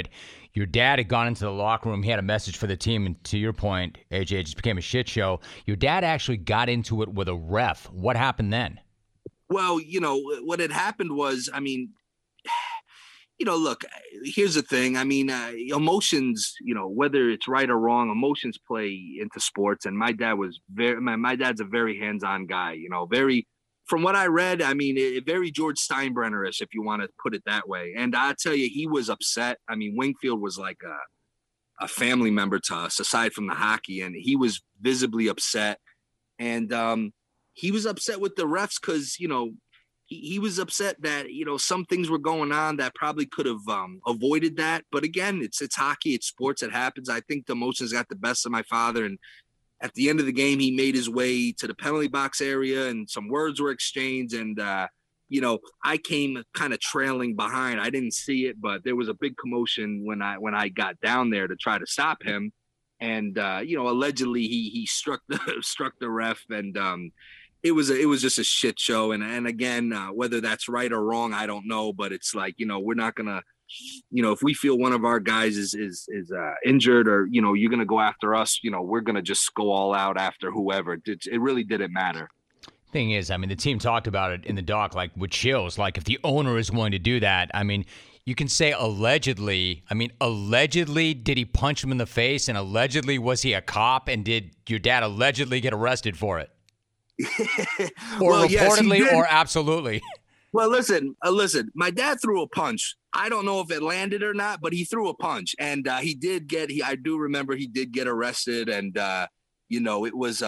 Your dad had gone into the locker room. He had a message for the team. And to your point, AJ, it just became a shit show. Your dad actually got into it with a ref. What happened then? Well, what had happened was, I mean, look, here's the thing. I mean, emotions, whether it's right or wrong, emotions play into sports. And my dad was my dad's a very hands-on guy, very, from what I read, I mean, very George Steinbrenner-ish, if you want to put it that way. And I tell you, he was upset. I mean, Wingfield was like a family member to us, aside from the hockey, and he was visibly upset. And he was upset with the refs because, he was upset that, some things were going on that probably could have avoided that. But again, it's hockey, it's sports, it happens. I think the emotions got the best of my father. And at the end of the game, he made his way to the penalty box area and some words were exchanged. And, I came kind of trailing behind. I didn't see it, but there was a big commotion when I got down there to try to stop him. And, allegedly he struck the ref, and it was just a shit show. And again, whether that's right or wrong, I don't know, but it's like, we're not gonna, if we feel one of our guys is injured, or, you're going to go after us, we're going to just go all out after whoever. It really didn't matter. Thing is, I mean, the team talked about it in the doc, like with chills, like if the owner is willing to do that, I mean, you can say allegedly. I mean, allegedly, did he punch him in the face? And allegedly, was he a cop? And did your dad allegedly get arrested for it? Or well, reportedly, yes, or absolutely? Well, listen, my dad threw a punch. I don't know if it landed or not, but he threw a punch, and I do remember he did get arrested. And, it was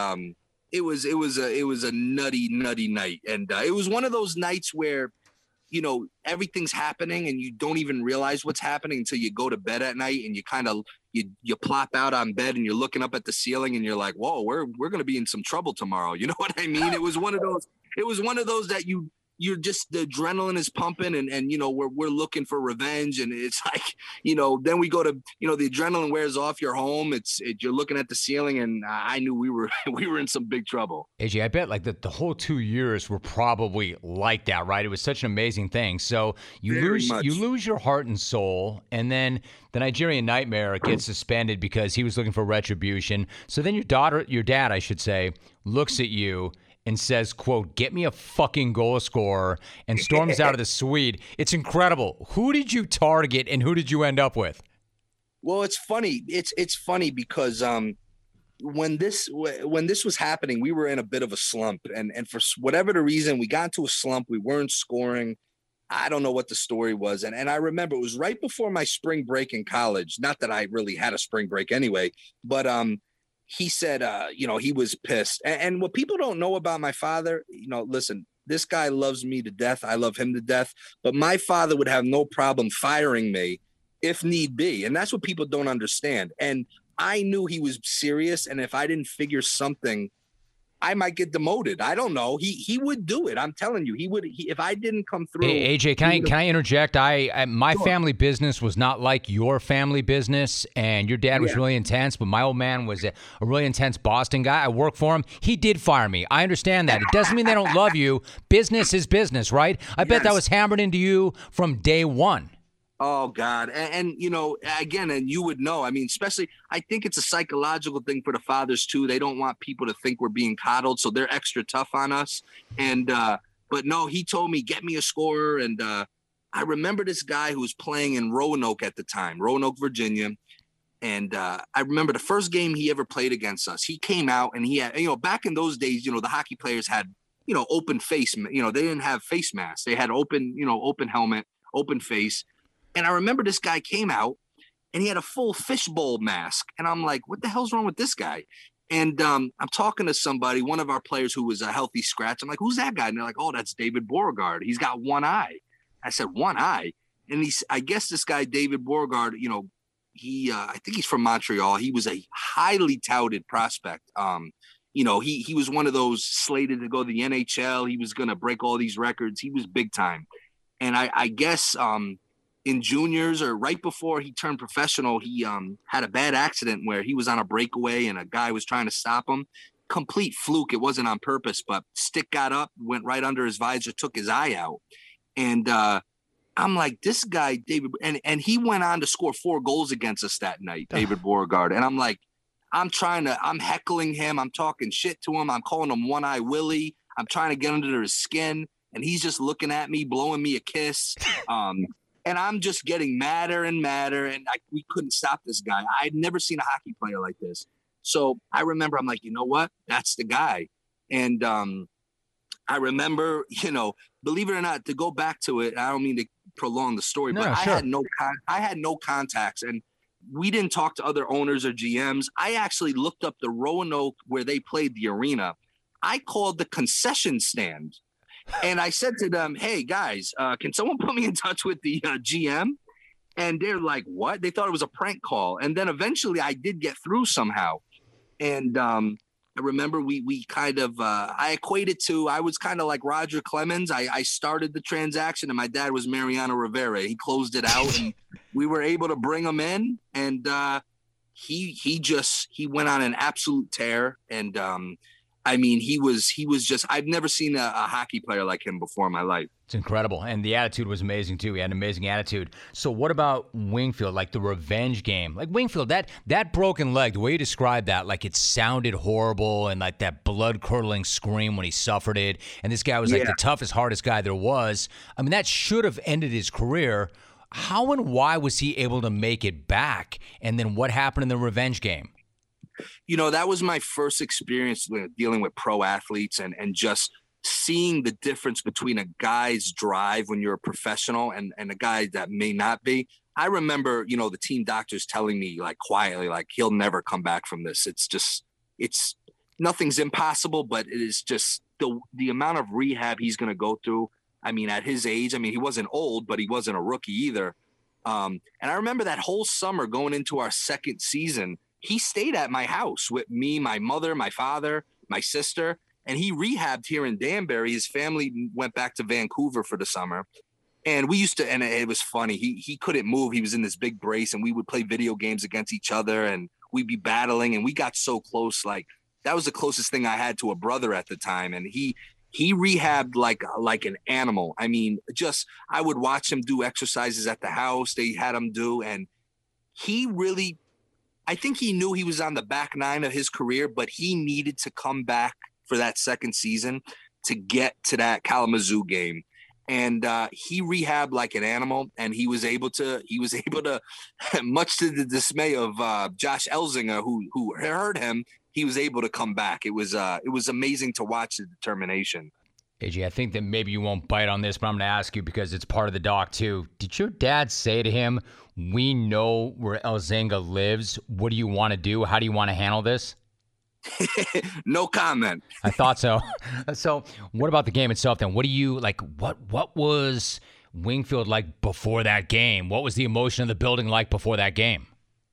a nutty night. And it was one of those nights where, everything's happening and you don't even realize what's happening until you go to bed at night, and you kind of, you plop out on bed and you're looking up at the ceiling and you're like, whoa, we're going to be in some trouble tomorrow. You know what I mean? It was one of those that you're just, the adrenaline is pumping, and we're looking for revenge. And it's like, then we go to, the adrenaline wears off, you're home. You're looking at the ceiling, and I knew we were in some big trouble. AJ, I bet like the whole 2 years were probably like that, right? It was such an amazing thing. So you lose your heart and soul, and then the Nigerian Nightmare gets suspended because he was looking for retribution. So then your dad, I should say, looks at you and says, quote, "Get me a fucking goal scorer," and storms out of the suite. It's incredible. Who did you target, and who did you end up with? Well, it's funny. It's funny because when this was happening, we were in a bit of a slump, and for whatever the reason, we got into a slump. We weren't scoring. I don't know what the story was. And I remember it was right before my spring break in college. Not that I really had a spring break anyway, but he said, he was pissed. And what people don't know about my father, listen, this guy loves me to death. I love him to death. But my father would have no problem firing me if need be. And that's what people don't understand. And I knew he was serious. And if I didn't figure something, I might get demoted. I don't know. He would do it. I'm telling you, he would. If I didn't come through. Hey, AJ, can I interject? My family business was not like your family business, and your dad was really intense, but my old man was a really intense Boston guy. I worked for him. He did fire me. I understand that. It doesn't mean they don't love you. Business is business, right? I bet that was hammered into you from day one. Oh, God. And again, and you would know, I mean, especially, I think it's a psychological thing for the fathers, too. They don't want people to think we're being coddled, so they're extra tough on us. And, but no, he told me, get me a scorer. And I remember this guy who was playing in Roanoke at the time, Roanoke, Virginia. And I remember the first game he ever played against us. He came out and he had, back in those days, the hockey players had, open face, they didn't have face masks. They had open helmet, open face. And I remember this guy came out and he had a full fishbowl mask. And I'm like, what the hell's wrong with this guy? And I'm talking to somebody, one of our players who was a healthy scratch. I'm like, who's that guy? And they're like, oh, that's David Beauregard. He's got one eye. I said, one eye? And I guess this guy, David Beauregard, I think he's from Montreal. He was a highly touted prospect. He was one of those slated to go to the NHL. He was going to break all these records. He was big time. And I guess in juniors or right before he turned professional, he had a bad accident where he was on a breakaway and a guy was trying to stop him. Complete fluke. It wasn't on purpose, but stick got up, went right under his visor, took his eye out. And I'm like, this guy, David, and he went on to score 4 goals against us that night, David Beauregard. And I'm like, I'm heckling him. I'm talking shit to him. I'm calling him One Eye Willie. I'm trying to get under his skin. And he's just looking at me, blowing me a kiss. And I'm just getting madder and madder. And we couldn't stop this guy. I'd never seen a hockey player like this. So I remember, I'm like, you know what? That's the guy. And I remember, believe it or not, to go back to it, I don't mean to prolong the story, but sure. I had no contacts, and we didn't talk to other owners or GMs. I actually looked up the Roanoke where they played the arena. I called the concession stand, and I said to them, hey, guys, can someone put me in touch with the GM? And they're like, what? They thought it was a prank call. And then eventually I did get through somehow. And I remember we kind of, I equated to, I was kind of like Roger Clemens. I started the transaction, and my dad was Mariano Rivera. He closed it out, and we were able to bring him in. And he went on an absolute tear. And I mean, he was just, I've never seen a hockey player like him before in my life. It's incredible. And the attitude was amazing, too. He had an amazing attitude. So what about Wingfield, like the revenge game? Like Wingfield, that broken leg, the way you described that, like it sounded horrible and like that blood-curdling scream when he suffered it. And this guy was like the toughest, hardest guy there was. I mean, that should have ended his career. How and why was he able to make it back? And then what happened in the revenge game? That was my first experience dealing with pro athletes and just seeing the difference between a guy's drive when you're a professional and a guy that may not be. I remember, the team doctors telling me like quietly, like he'll never come back from this. It's nothing's impossible, but it is just the amount of rehab he's going to go through. I mean, at his age, he wasn't old, but he wasn't a rookie either. And I remember that whole summer going into our second season, he stayed at my house with me, my mother, my father, my sister, and he rehabbed here in Danbury. His family went back to Vancouver for the summer. And we used to, and it was funny. He couldn't move. He was in this big brace, and we would play video games against each other, and we'd be battling, and we got so close. Like that was the closest thing I had to a brother at the time. And he rehabbed like an animal. I mean, I would watch him do exercises at the house they had him do. And I think he knew he was on the back nine of his career, but he needed to come back for that second season to get to that Kalamazoo game. And he rehabbed like an animal, and he was able to, much to the dismay of Josh Elzinga, who heard him, he was able to come back. It was amazing to watch the determination. AJ, I think that maybe you won't bite on this, but I'm going to ask you because it's part of the doc too. Did your dad say to him, we know where Elzinga lives. What do you want to do? How do you want to handle this? No comment. I thought so. So what about the game itself then? What do you like? What was Wingfield like before that game? What was the emotion of the building like before that game?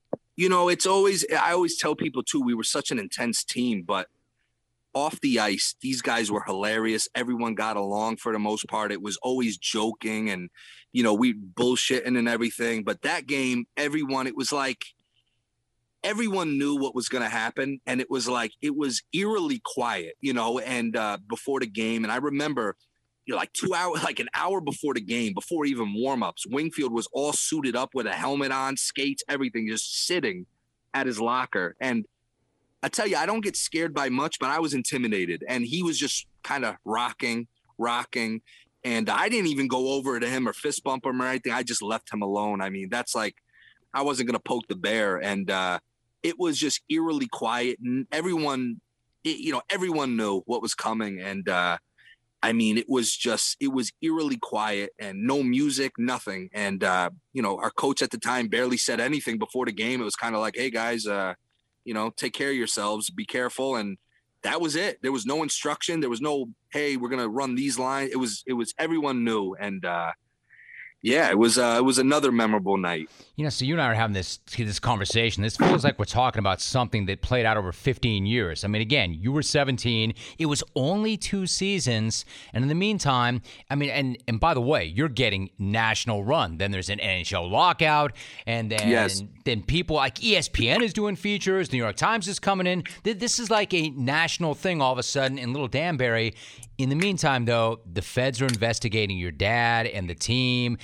I always tell people too, we were such an intense team, but off the ice, these guys were hilarious. Everyone got along for the most part. It was always joking and, we bullshitting and everything. But that game, it was like everyone knew what was going to happen. And it was eerily quiet, and before the game. And I remember, like 2 hours, like an hour before the game, before even warm-ups, Wingfield was all suited up with a helmet on, skates, everything, just sitting at his locker. And I tell you, I don't get scared by much, but I was intimidated. And he was just kind of rocking. And I didn't even go over to him or fist bump him or anything. I just left him alone. I mean, that's like, I wasn't going to poke the bear. And it was just eerily quiet. And everyone knew what was coming. And it was eerily quiet and no music, nothing. And, our coach at the time barely said anything before the game. It was kind of like, hey, guys, take care of yourselves, be careful. And that was it. There was no instruction. There was no, hey, we're going to run these lines. It was everyone knew. And it was another memorable night. So you and I are having this conversation. This feels like we're talking about something that played out over 15 years. I mean, again, you were 17. It was only 2 seasons. And in the meantime, and by the way, you're getting national run. Then there's an NHL lockout. And then people like ESPN is doing features. New York Times is coming in. This is like a national thing all of a sudden in Little Danbury. In the meantime, though, the feds are investigating your dad and the team.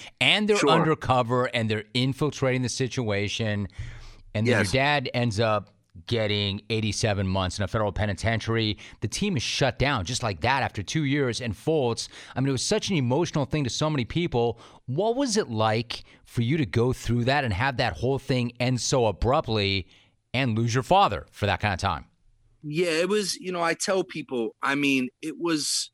and they're Sure. undercover and they're infiltrating the situation. And then Yes. your dad ends up getting 87 months in a federal penitentiary. The team is shut down just like that after 2 years. And Fultz, I mean, it was such an emotional thing to so many people. What was it like for you to go through that and have that whole thing end so abruptly and lose your father for that kind of time? Yeah, it was, I tell people, I mean, it was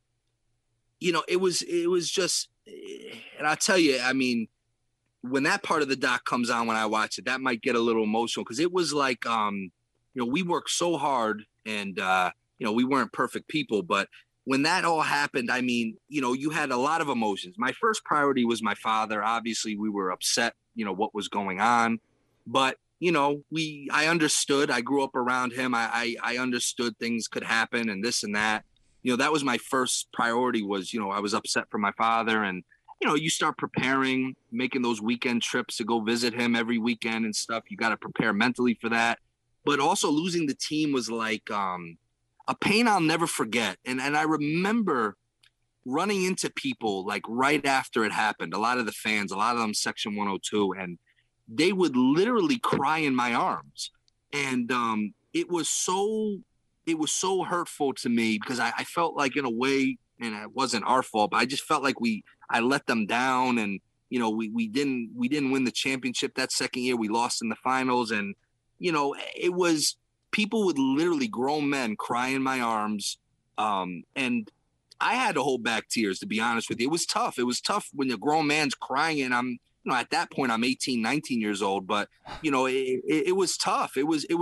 just, and I'll tell you, I mean, when that part of the doc comes on, when I watch it, that might get a little emotional because it was like, we worked so hard and, we weren't perfect people, but when that all happened, I mean, you had a lot of emotions. My first priority was my father. Obviously we were upset, what was going on, but I understood. I grew up around him. I understood things could happen and this and that. That was my first priority was, I was upset for my father. And, you start preparing, making those weekend trips to go visit him every weekend and stuff. You got to prepare mentally for that. But also losing the team was like a pain I'll never forget. And I remember running into people like right after it happened. A lot of the fans, a lot of them Section 102, and they would literally cry in my arms. And it was so hurtful to me because I felt like in a way, and it wasn't our fault, but I just felt like I let them down. And, we didn't win the championship that second year. We lost in the finals. And, it was, people would literally, grown men cry in my arms. And I had to hold back tears, to be honest with you. It was tough. It was tough when the grown man's crying and I'm, at that point I'm 18, 19 years old, but it was tough. It was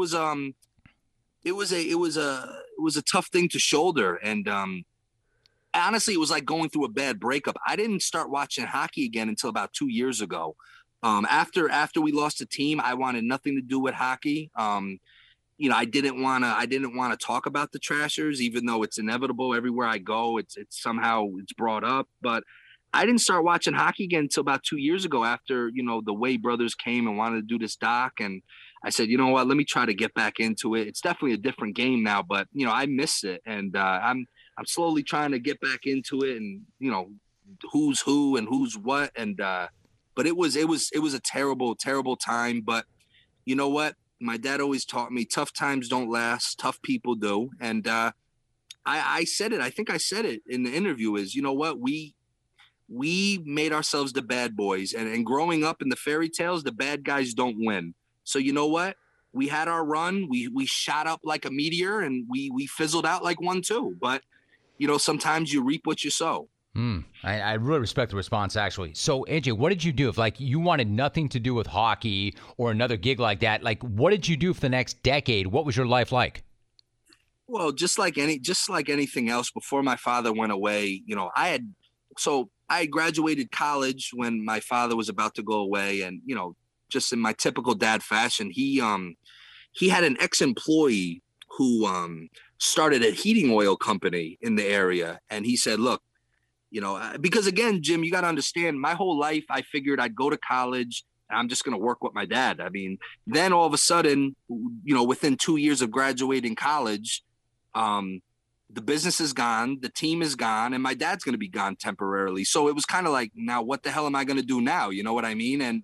a tough thing to shoulder. And honestly, it was like going through a bad breakup. I didn't start watching hockey again until about 2 years ago. After we lost the team, I wanted nothing to do with hockey. I didn't want to talk about the Trashers, even though it's inevitable everywhere I go. It's somehow brought up, but I didn't start watching hockey again until about 2 years ago after, the Way brothers came and wanted to do this doc. And I said, you know what, let me try to get back into it. It's definitely a different game now, but, I miss it. And I'm slowly trying to get back into it and, who's who and who's what. And but it was a terrible, terrible time. But you know what? My dad always taught me tough times don't last. Tough people do. And I said it. I think I said it in the interview is, you know what? We made ourselves the bad boys, and growing up in the fairy tales, the bad guys don't win. So you know what? We had our run. We shot up like a meteor, and we fizzled out like one too. But sometimes you reap what you sow. I really respect the response, actually. So, AJ, what did you do if, like, you wanted nothing to do with hockey or another gig like that? Like, what did you do for the next decade? What was your life like? Well, just like anything else, before my father went away, I graduated college when my father was about to go away. And, just in my typical dad fashion, he had an ex-employee who started a heating oil company in the area. And he said, look, because again, Jim, you got to understand, my whole life, I figured I'd go to college and I'm just going to work with my dad. I mean, then all of a sudden, within 2 years of graduating college, the business is gone, the team is gone, and my dad's going to be gone temporarily. So it was kind of like, now what the hell am I going to do now? You know what I mean? And,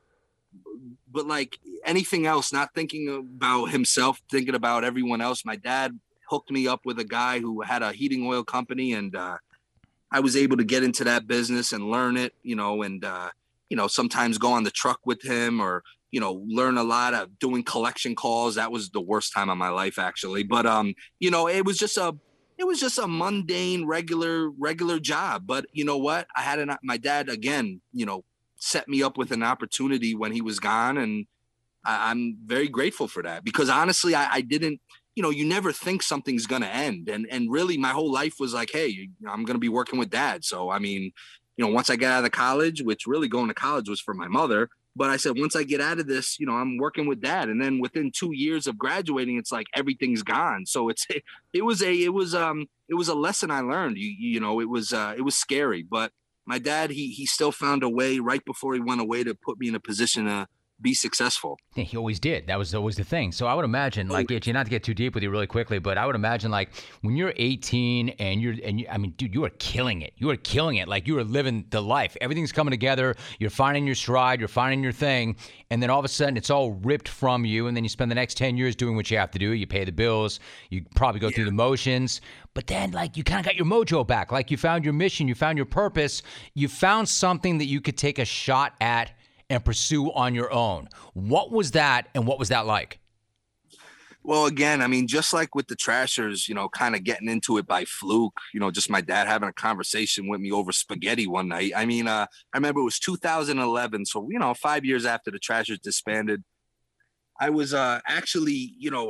but like anything else, not thinking about himself, thinking about everyone else, my dad hooked me up with a guy who had a heating oil company. And, I was able to get into that business and learn it, and, sometimes go on the truck with him or, learn a lot of doing collection calls. That was the worst time of my life, actually. But, it was just a mundane, regular job. But you know what? My dad, again, set me up with an opportunity when he was gone. And I'm very grateful for that because honestly, I didn't, you never think something's going to end. And really my whole life was like, hey, I'm going to be working with dad. So, I mean, once I got out of college, which really going to college was for my mother, but I said, once I get out of this, I'm working with dad. And then within 2 years of graduating, it's like everything's gone. So it was a lesson I learned. It was scary, but my dad, he still found a way right before he went away to put me in a position to be successful. Yeah, he always did. That was always the thing. So I would imagine, like, AJ, not to get too deep with you really quickly, but I would imagine, like, when you're 18 I mean, dude, you are killing it. You are killing it. Like, you are living the life. Everything's coming together. You're finding your stride. You're finding your thing. And then all of a sudden, it's all ripped from you. And then you spend the next 10 years doing what you have to do. You pay the bills. You probably go through the motions. But then, like, you kind of got your mojo back. Like, you found your mission. You found your purpose. You found something that you could take a shot at and pursue on your own. What was that, and what was that like? Well, again, I mean, just like with the Trashers, kind of getting into it by fluke, just my dad having a conversation with me over spaghetti one night. I mean, I remember it was 2011. So, 5 years after the Trashers disbanded, I was actually,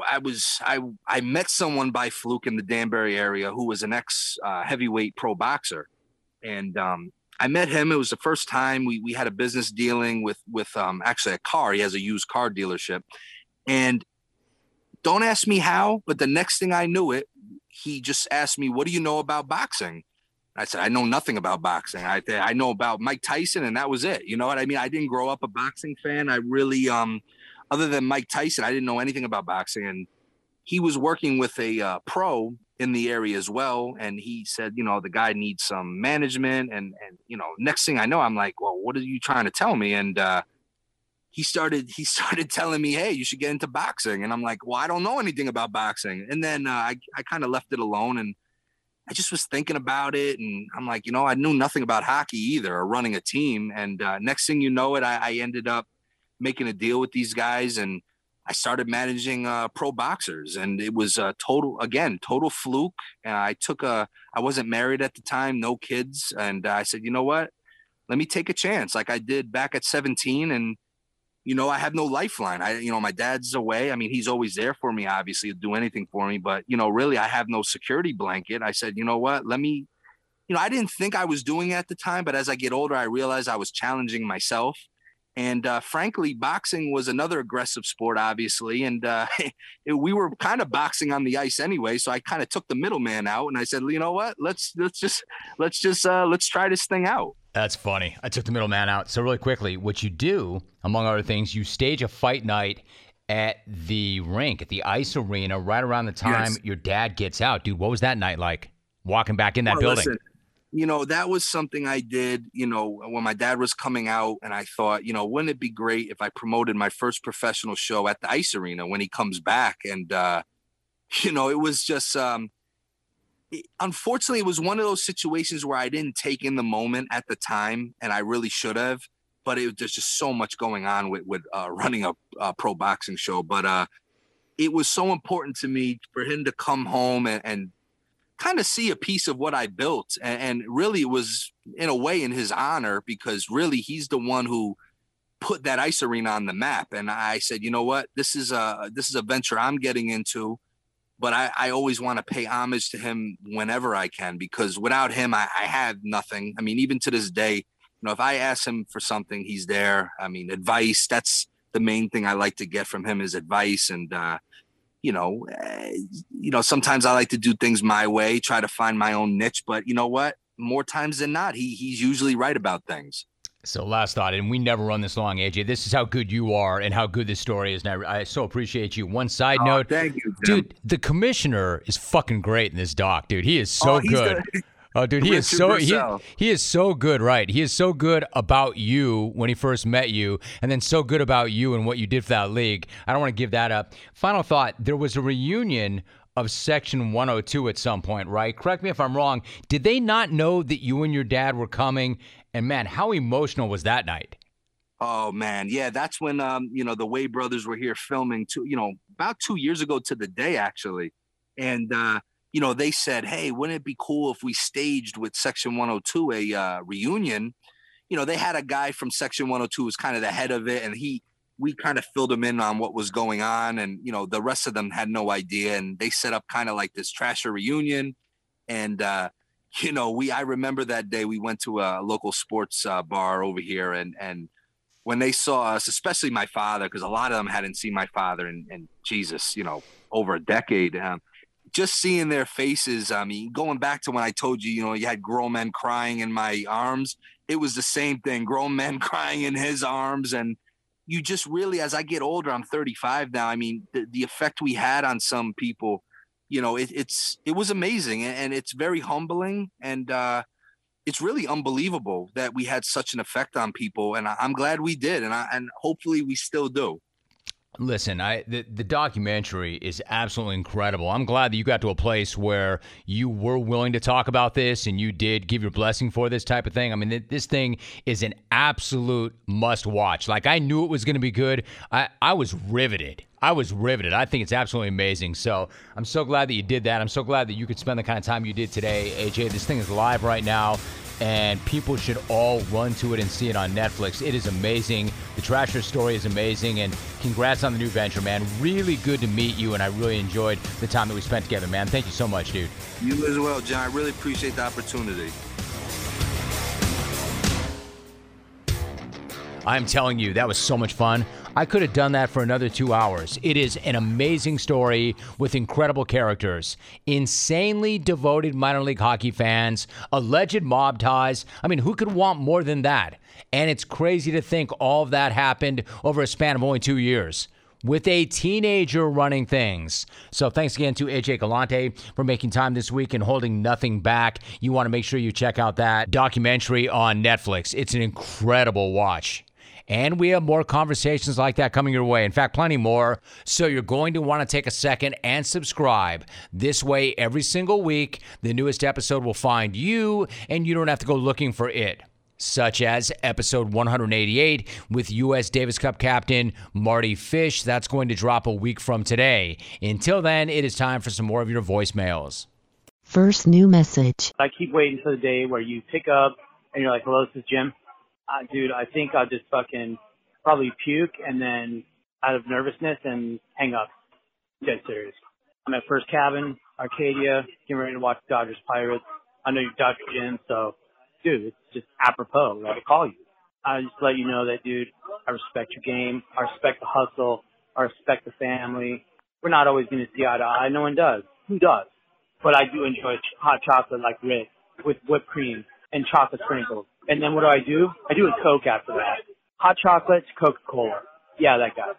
I met someone by fluke in the Danbury area who was an ex heavyweight pro boxer. And I met him. It was the first time we had a business dealing with actually a car. He has a used car dealership. And don't ask me how, but the next thing I knew it, he just asked me, what do you know about boxing? I said, I know nothing about boxing. I know about Mike Tyson, and that was it. You know what I mean? I didn't grow up a boxing fan. I really, other than Mike Tyson, I didn't know anything about boxing. And he was working with a pro in the area as well. And he said, the guy needs some management. And next thing I know, I'm like, well, what are you trying to tell me? And he started telling me, hey, you should get into boxing. And I'm like, well, I don't know anything about boxing. And then I kind of left it alone. And I just was thinking about it. And I'm like, I knew nothing about hockey either, or running a team. And next thing you know it, I ended up making a deal with these guys. And I started managing pro boxers, and it was total fluke. And I wasn't married at the time, no kids. And I said, you know what, let me take a chance like I did back at 17. And, I have no lifeline. My dad's away. I mean, he's always there for me, obviously, to do anything for me. But, really, I have no security blanket. I said, you know what, let me, I didn't think I was doing it at the time. But as I get older, I realized I was challenging myself. And frankly, boxing was another aggressive sport, obviously. And we were kind of boxing on the ice anyway. So I kind of took the middleman out, and I said, you know what? Let's try this thing out. That's funny. I took the middleman out. So really quickly, what you do, among other things, you stage a fight night at the rink, at the ice arena, right around the time your dad gets out. Dude, what was that night like? Walking back in that building. Listen, that was something I did, when my dad was coming out, and I thought, wouldn't it be great if I promoted my first professional show at the ice arena when he comes back? And, it was just, unfortunately, it was one of those situations where I didn't take in the moment at the time, and I really should have, but there's just so much going on with running a pro boxing show. But it was so important to me for him to come home and kind of see a piece of what I built. And really it was in a way in his honor, because really he's the one who put that ice arena on the map. And I said, you know what, this is a venture I'm getting into, but I always want to pay homage to him whenever I can, because without him, I have nothing. I mean, even to this day, if I ask him for something, he's there. I mean, advice, that's the main thing I like to get from him, is advice. And, sometimes I like to do things my way, try to find my own niche, but you know what? More times than not, he's usually right about things. So last thought, and we never run this long, AJ. This is how good you are and how good this story is. And I so appreciate you. One side note. Thank you, Jim. Dude, the commissioner is fucking great in this doc, dude. He is so good. Oh, dude, he is so good, right? He is so good about you when he first met you, and then so good about you and what you did for that league. I don't want to give that up. Final thought, there was a reunion of Section 102 at some point, right? Correct me if I'm wrong. Did they not know that you and your dad were coming? And man, how emotional was that night? Oh man, yeah, that's when the Way brothers were here filming about 2 years ago to the day, actually. And they said, hey, wouldn't it be cool if we staged with Section 102 a reunion? They had a guy from Section 102 who was kind of the head of it, and we kind of filled him in on what was going on. And, the rest of them had no idea. And they set up kind of like this Trasher reunion. And, I remember that day we went to a local sports bar over here. And when they saw us, especially my father, because a lot of them hadn't seen my father in Jesus, over a decade, just seeing their faces. I mean, going back to when I told you, you had grown men crying in my arms. It was the same thing, grown men crying in his arms. And, you just really, as I get older, I'm 35 now. I mean, the effect we had on some people, you know, it was amazing, and it's very humbling, and it's really unbelievable that we had such an effect on people. And I'm glad we did, and hopefully we still do. Listen, the documentary is absolutely incredible. I'm glad that you got to a place where you were willing to talk about this and you did give your blessing for this type of thing. I mean, this thing is an absolute must watch. Like, I knew it was going to be good. I was riveted. I think it's absolutely amazing. So I'm so glad that you did that. I'm so glad that you could spend the kind of time you did today. AJ, this thing is live right now, and people should all run to it and see it on Netflix. It is amazing. The Trasher story is amazing, and congrats on the new venture, man. Really good to meet you, and I really enjoyed the time that we spent together, man. Thank you so much, dude. You as well, John. I really appreciate the opportunity. I'm telling you, that was so much fun. I could have done that for another 2 hours. It is an amazing story with incredible characters, insanely devoted minor league hockey fans, alleged mob ties. I mean, who could want more than that? And it's crazy to think all of that happened over a span of only 2 years, with a teenager running things. So thanks again to AJ Galante for making time this week and holding nothing back. You want to make sure you check out that documentary on Netflix. It's an incredible watch. And we have more conversations like that coming your way. In fact, plenty more. So you're going to want to take a second and subscribe. This way, every single week, the newest episode will find you, and you don't have to go looking for it. Such as episode 188 with U.S. Davis Cup captain Marty Fish. That's going to drop a week from today. Until then, it is time for some more of your voicemails. First new message. I keep waiting for the day where you pick up and you're like, hello, this is Jim. Dude, I think I'll just fucking probably puke and then out of nervousness and hang up. Dead serious. I'm at First Cabin, Arcadia, getting ready to watch Dodgers Pirates. I know you're Dodger Jim, so dude, it's just apropos that I call you. I just let you know that, dude, I respect your game. I respect the hustle. I respect the family. We're not always going to see eye to eye. No one does. Who does? But I do enjoy hot chocolate like Rick with whipped cream and chocolate sprinkles. And then what do? I do a Coke after that. Hot chocolate, Coca-Cola. Yeah, that guy.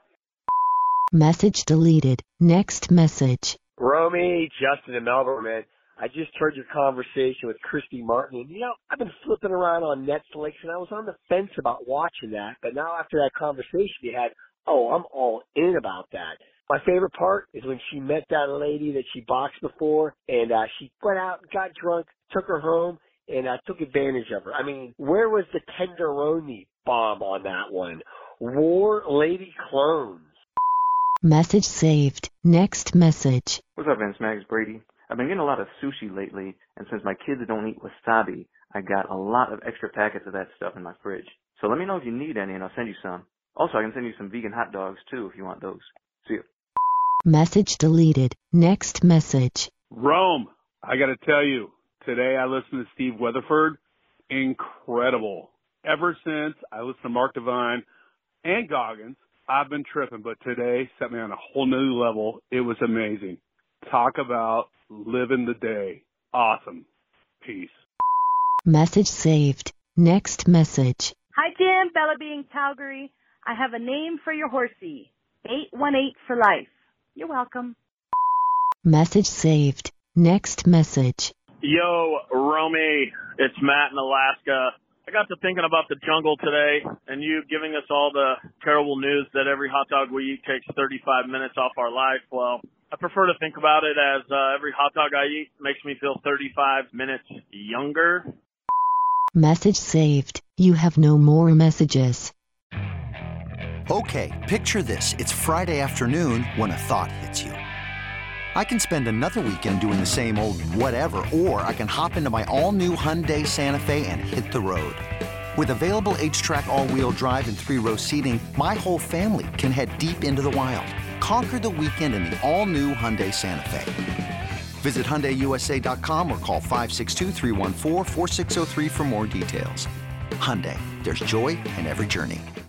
Message deleted. Next message. Romy, Justin in Melbourne, man. I just heard your conversation with Christy Martin. And, I've been flipping around on Netflix, and I was on the fence about watching that. But now after that conversation you had, I'm all in about that. My favorite part is when she met that lady that she boxed before, and she went out, got drunk, took her home, and took advantage of her. I mean, where was the tenderoni bomb on that one? War Lady Clones. Message saved. Next message. What's up, Vince Max Brady? I've been getting a lot of sushi lately, and since my kids don't eat wasabi, I got a lot of extra packets of that stuff in my fridge. So let me know if you need any, and I'll send you some. Also, I can send you some vegan hot dogs, too, if you want those. See you. Message deleted. Next message. Rome, I got to tell you, today I listened to Steve Weatherford. Incredible. Ever since I listened to Mark Divine and Goggins, I've been tripping, but today set me on a whole new level. It was amazing. Talk about living the day. Awesome. Peace. Message saved. Next message. Hi, Jim. Bella being Calgary. I have a name for your horsey. 818 for life. You're welcome. Message saved. Next message. Yo, Romy, it's Matt in Alaska. I got to thinking about the jungle today and you giving us all the terrible news that every hot dog we eat takes 35 minutes off our life. Well, I prefer to think about it as every hot dog I eat makes me feel 35 minutes younger. Message saved. You have no more messages. Okay, picture this. It's Friday afternoon when a thought hits you. I can spend another weekend doing the same old whatever, or I can hop into my all-new Hyundai Santa Fe and hit the road. With available H-Track all-wheel drive and 3-row seating, my whole family can head deep into the wild. Conquer the weekend in the all-new Hyundai Santa Fe. Visit HyundaiUSA.com or call 562-314-4603 for more details. Hyundai, there's joy in every journey.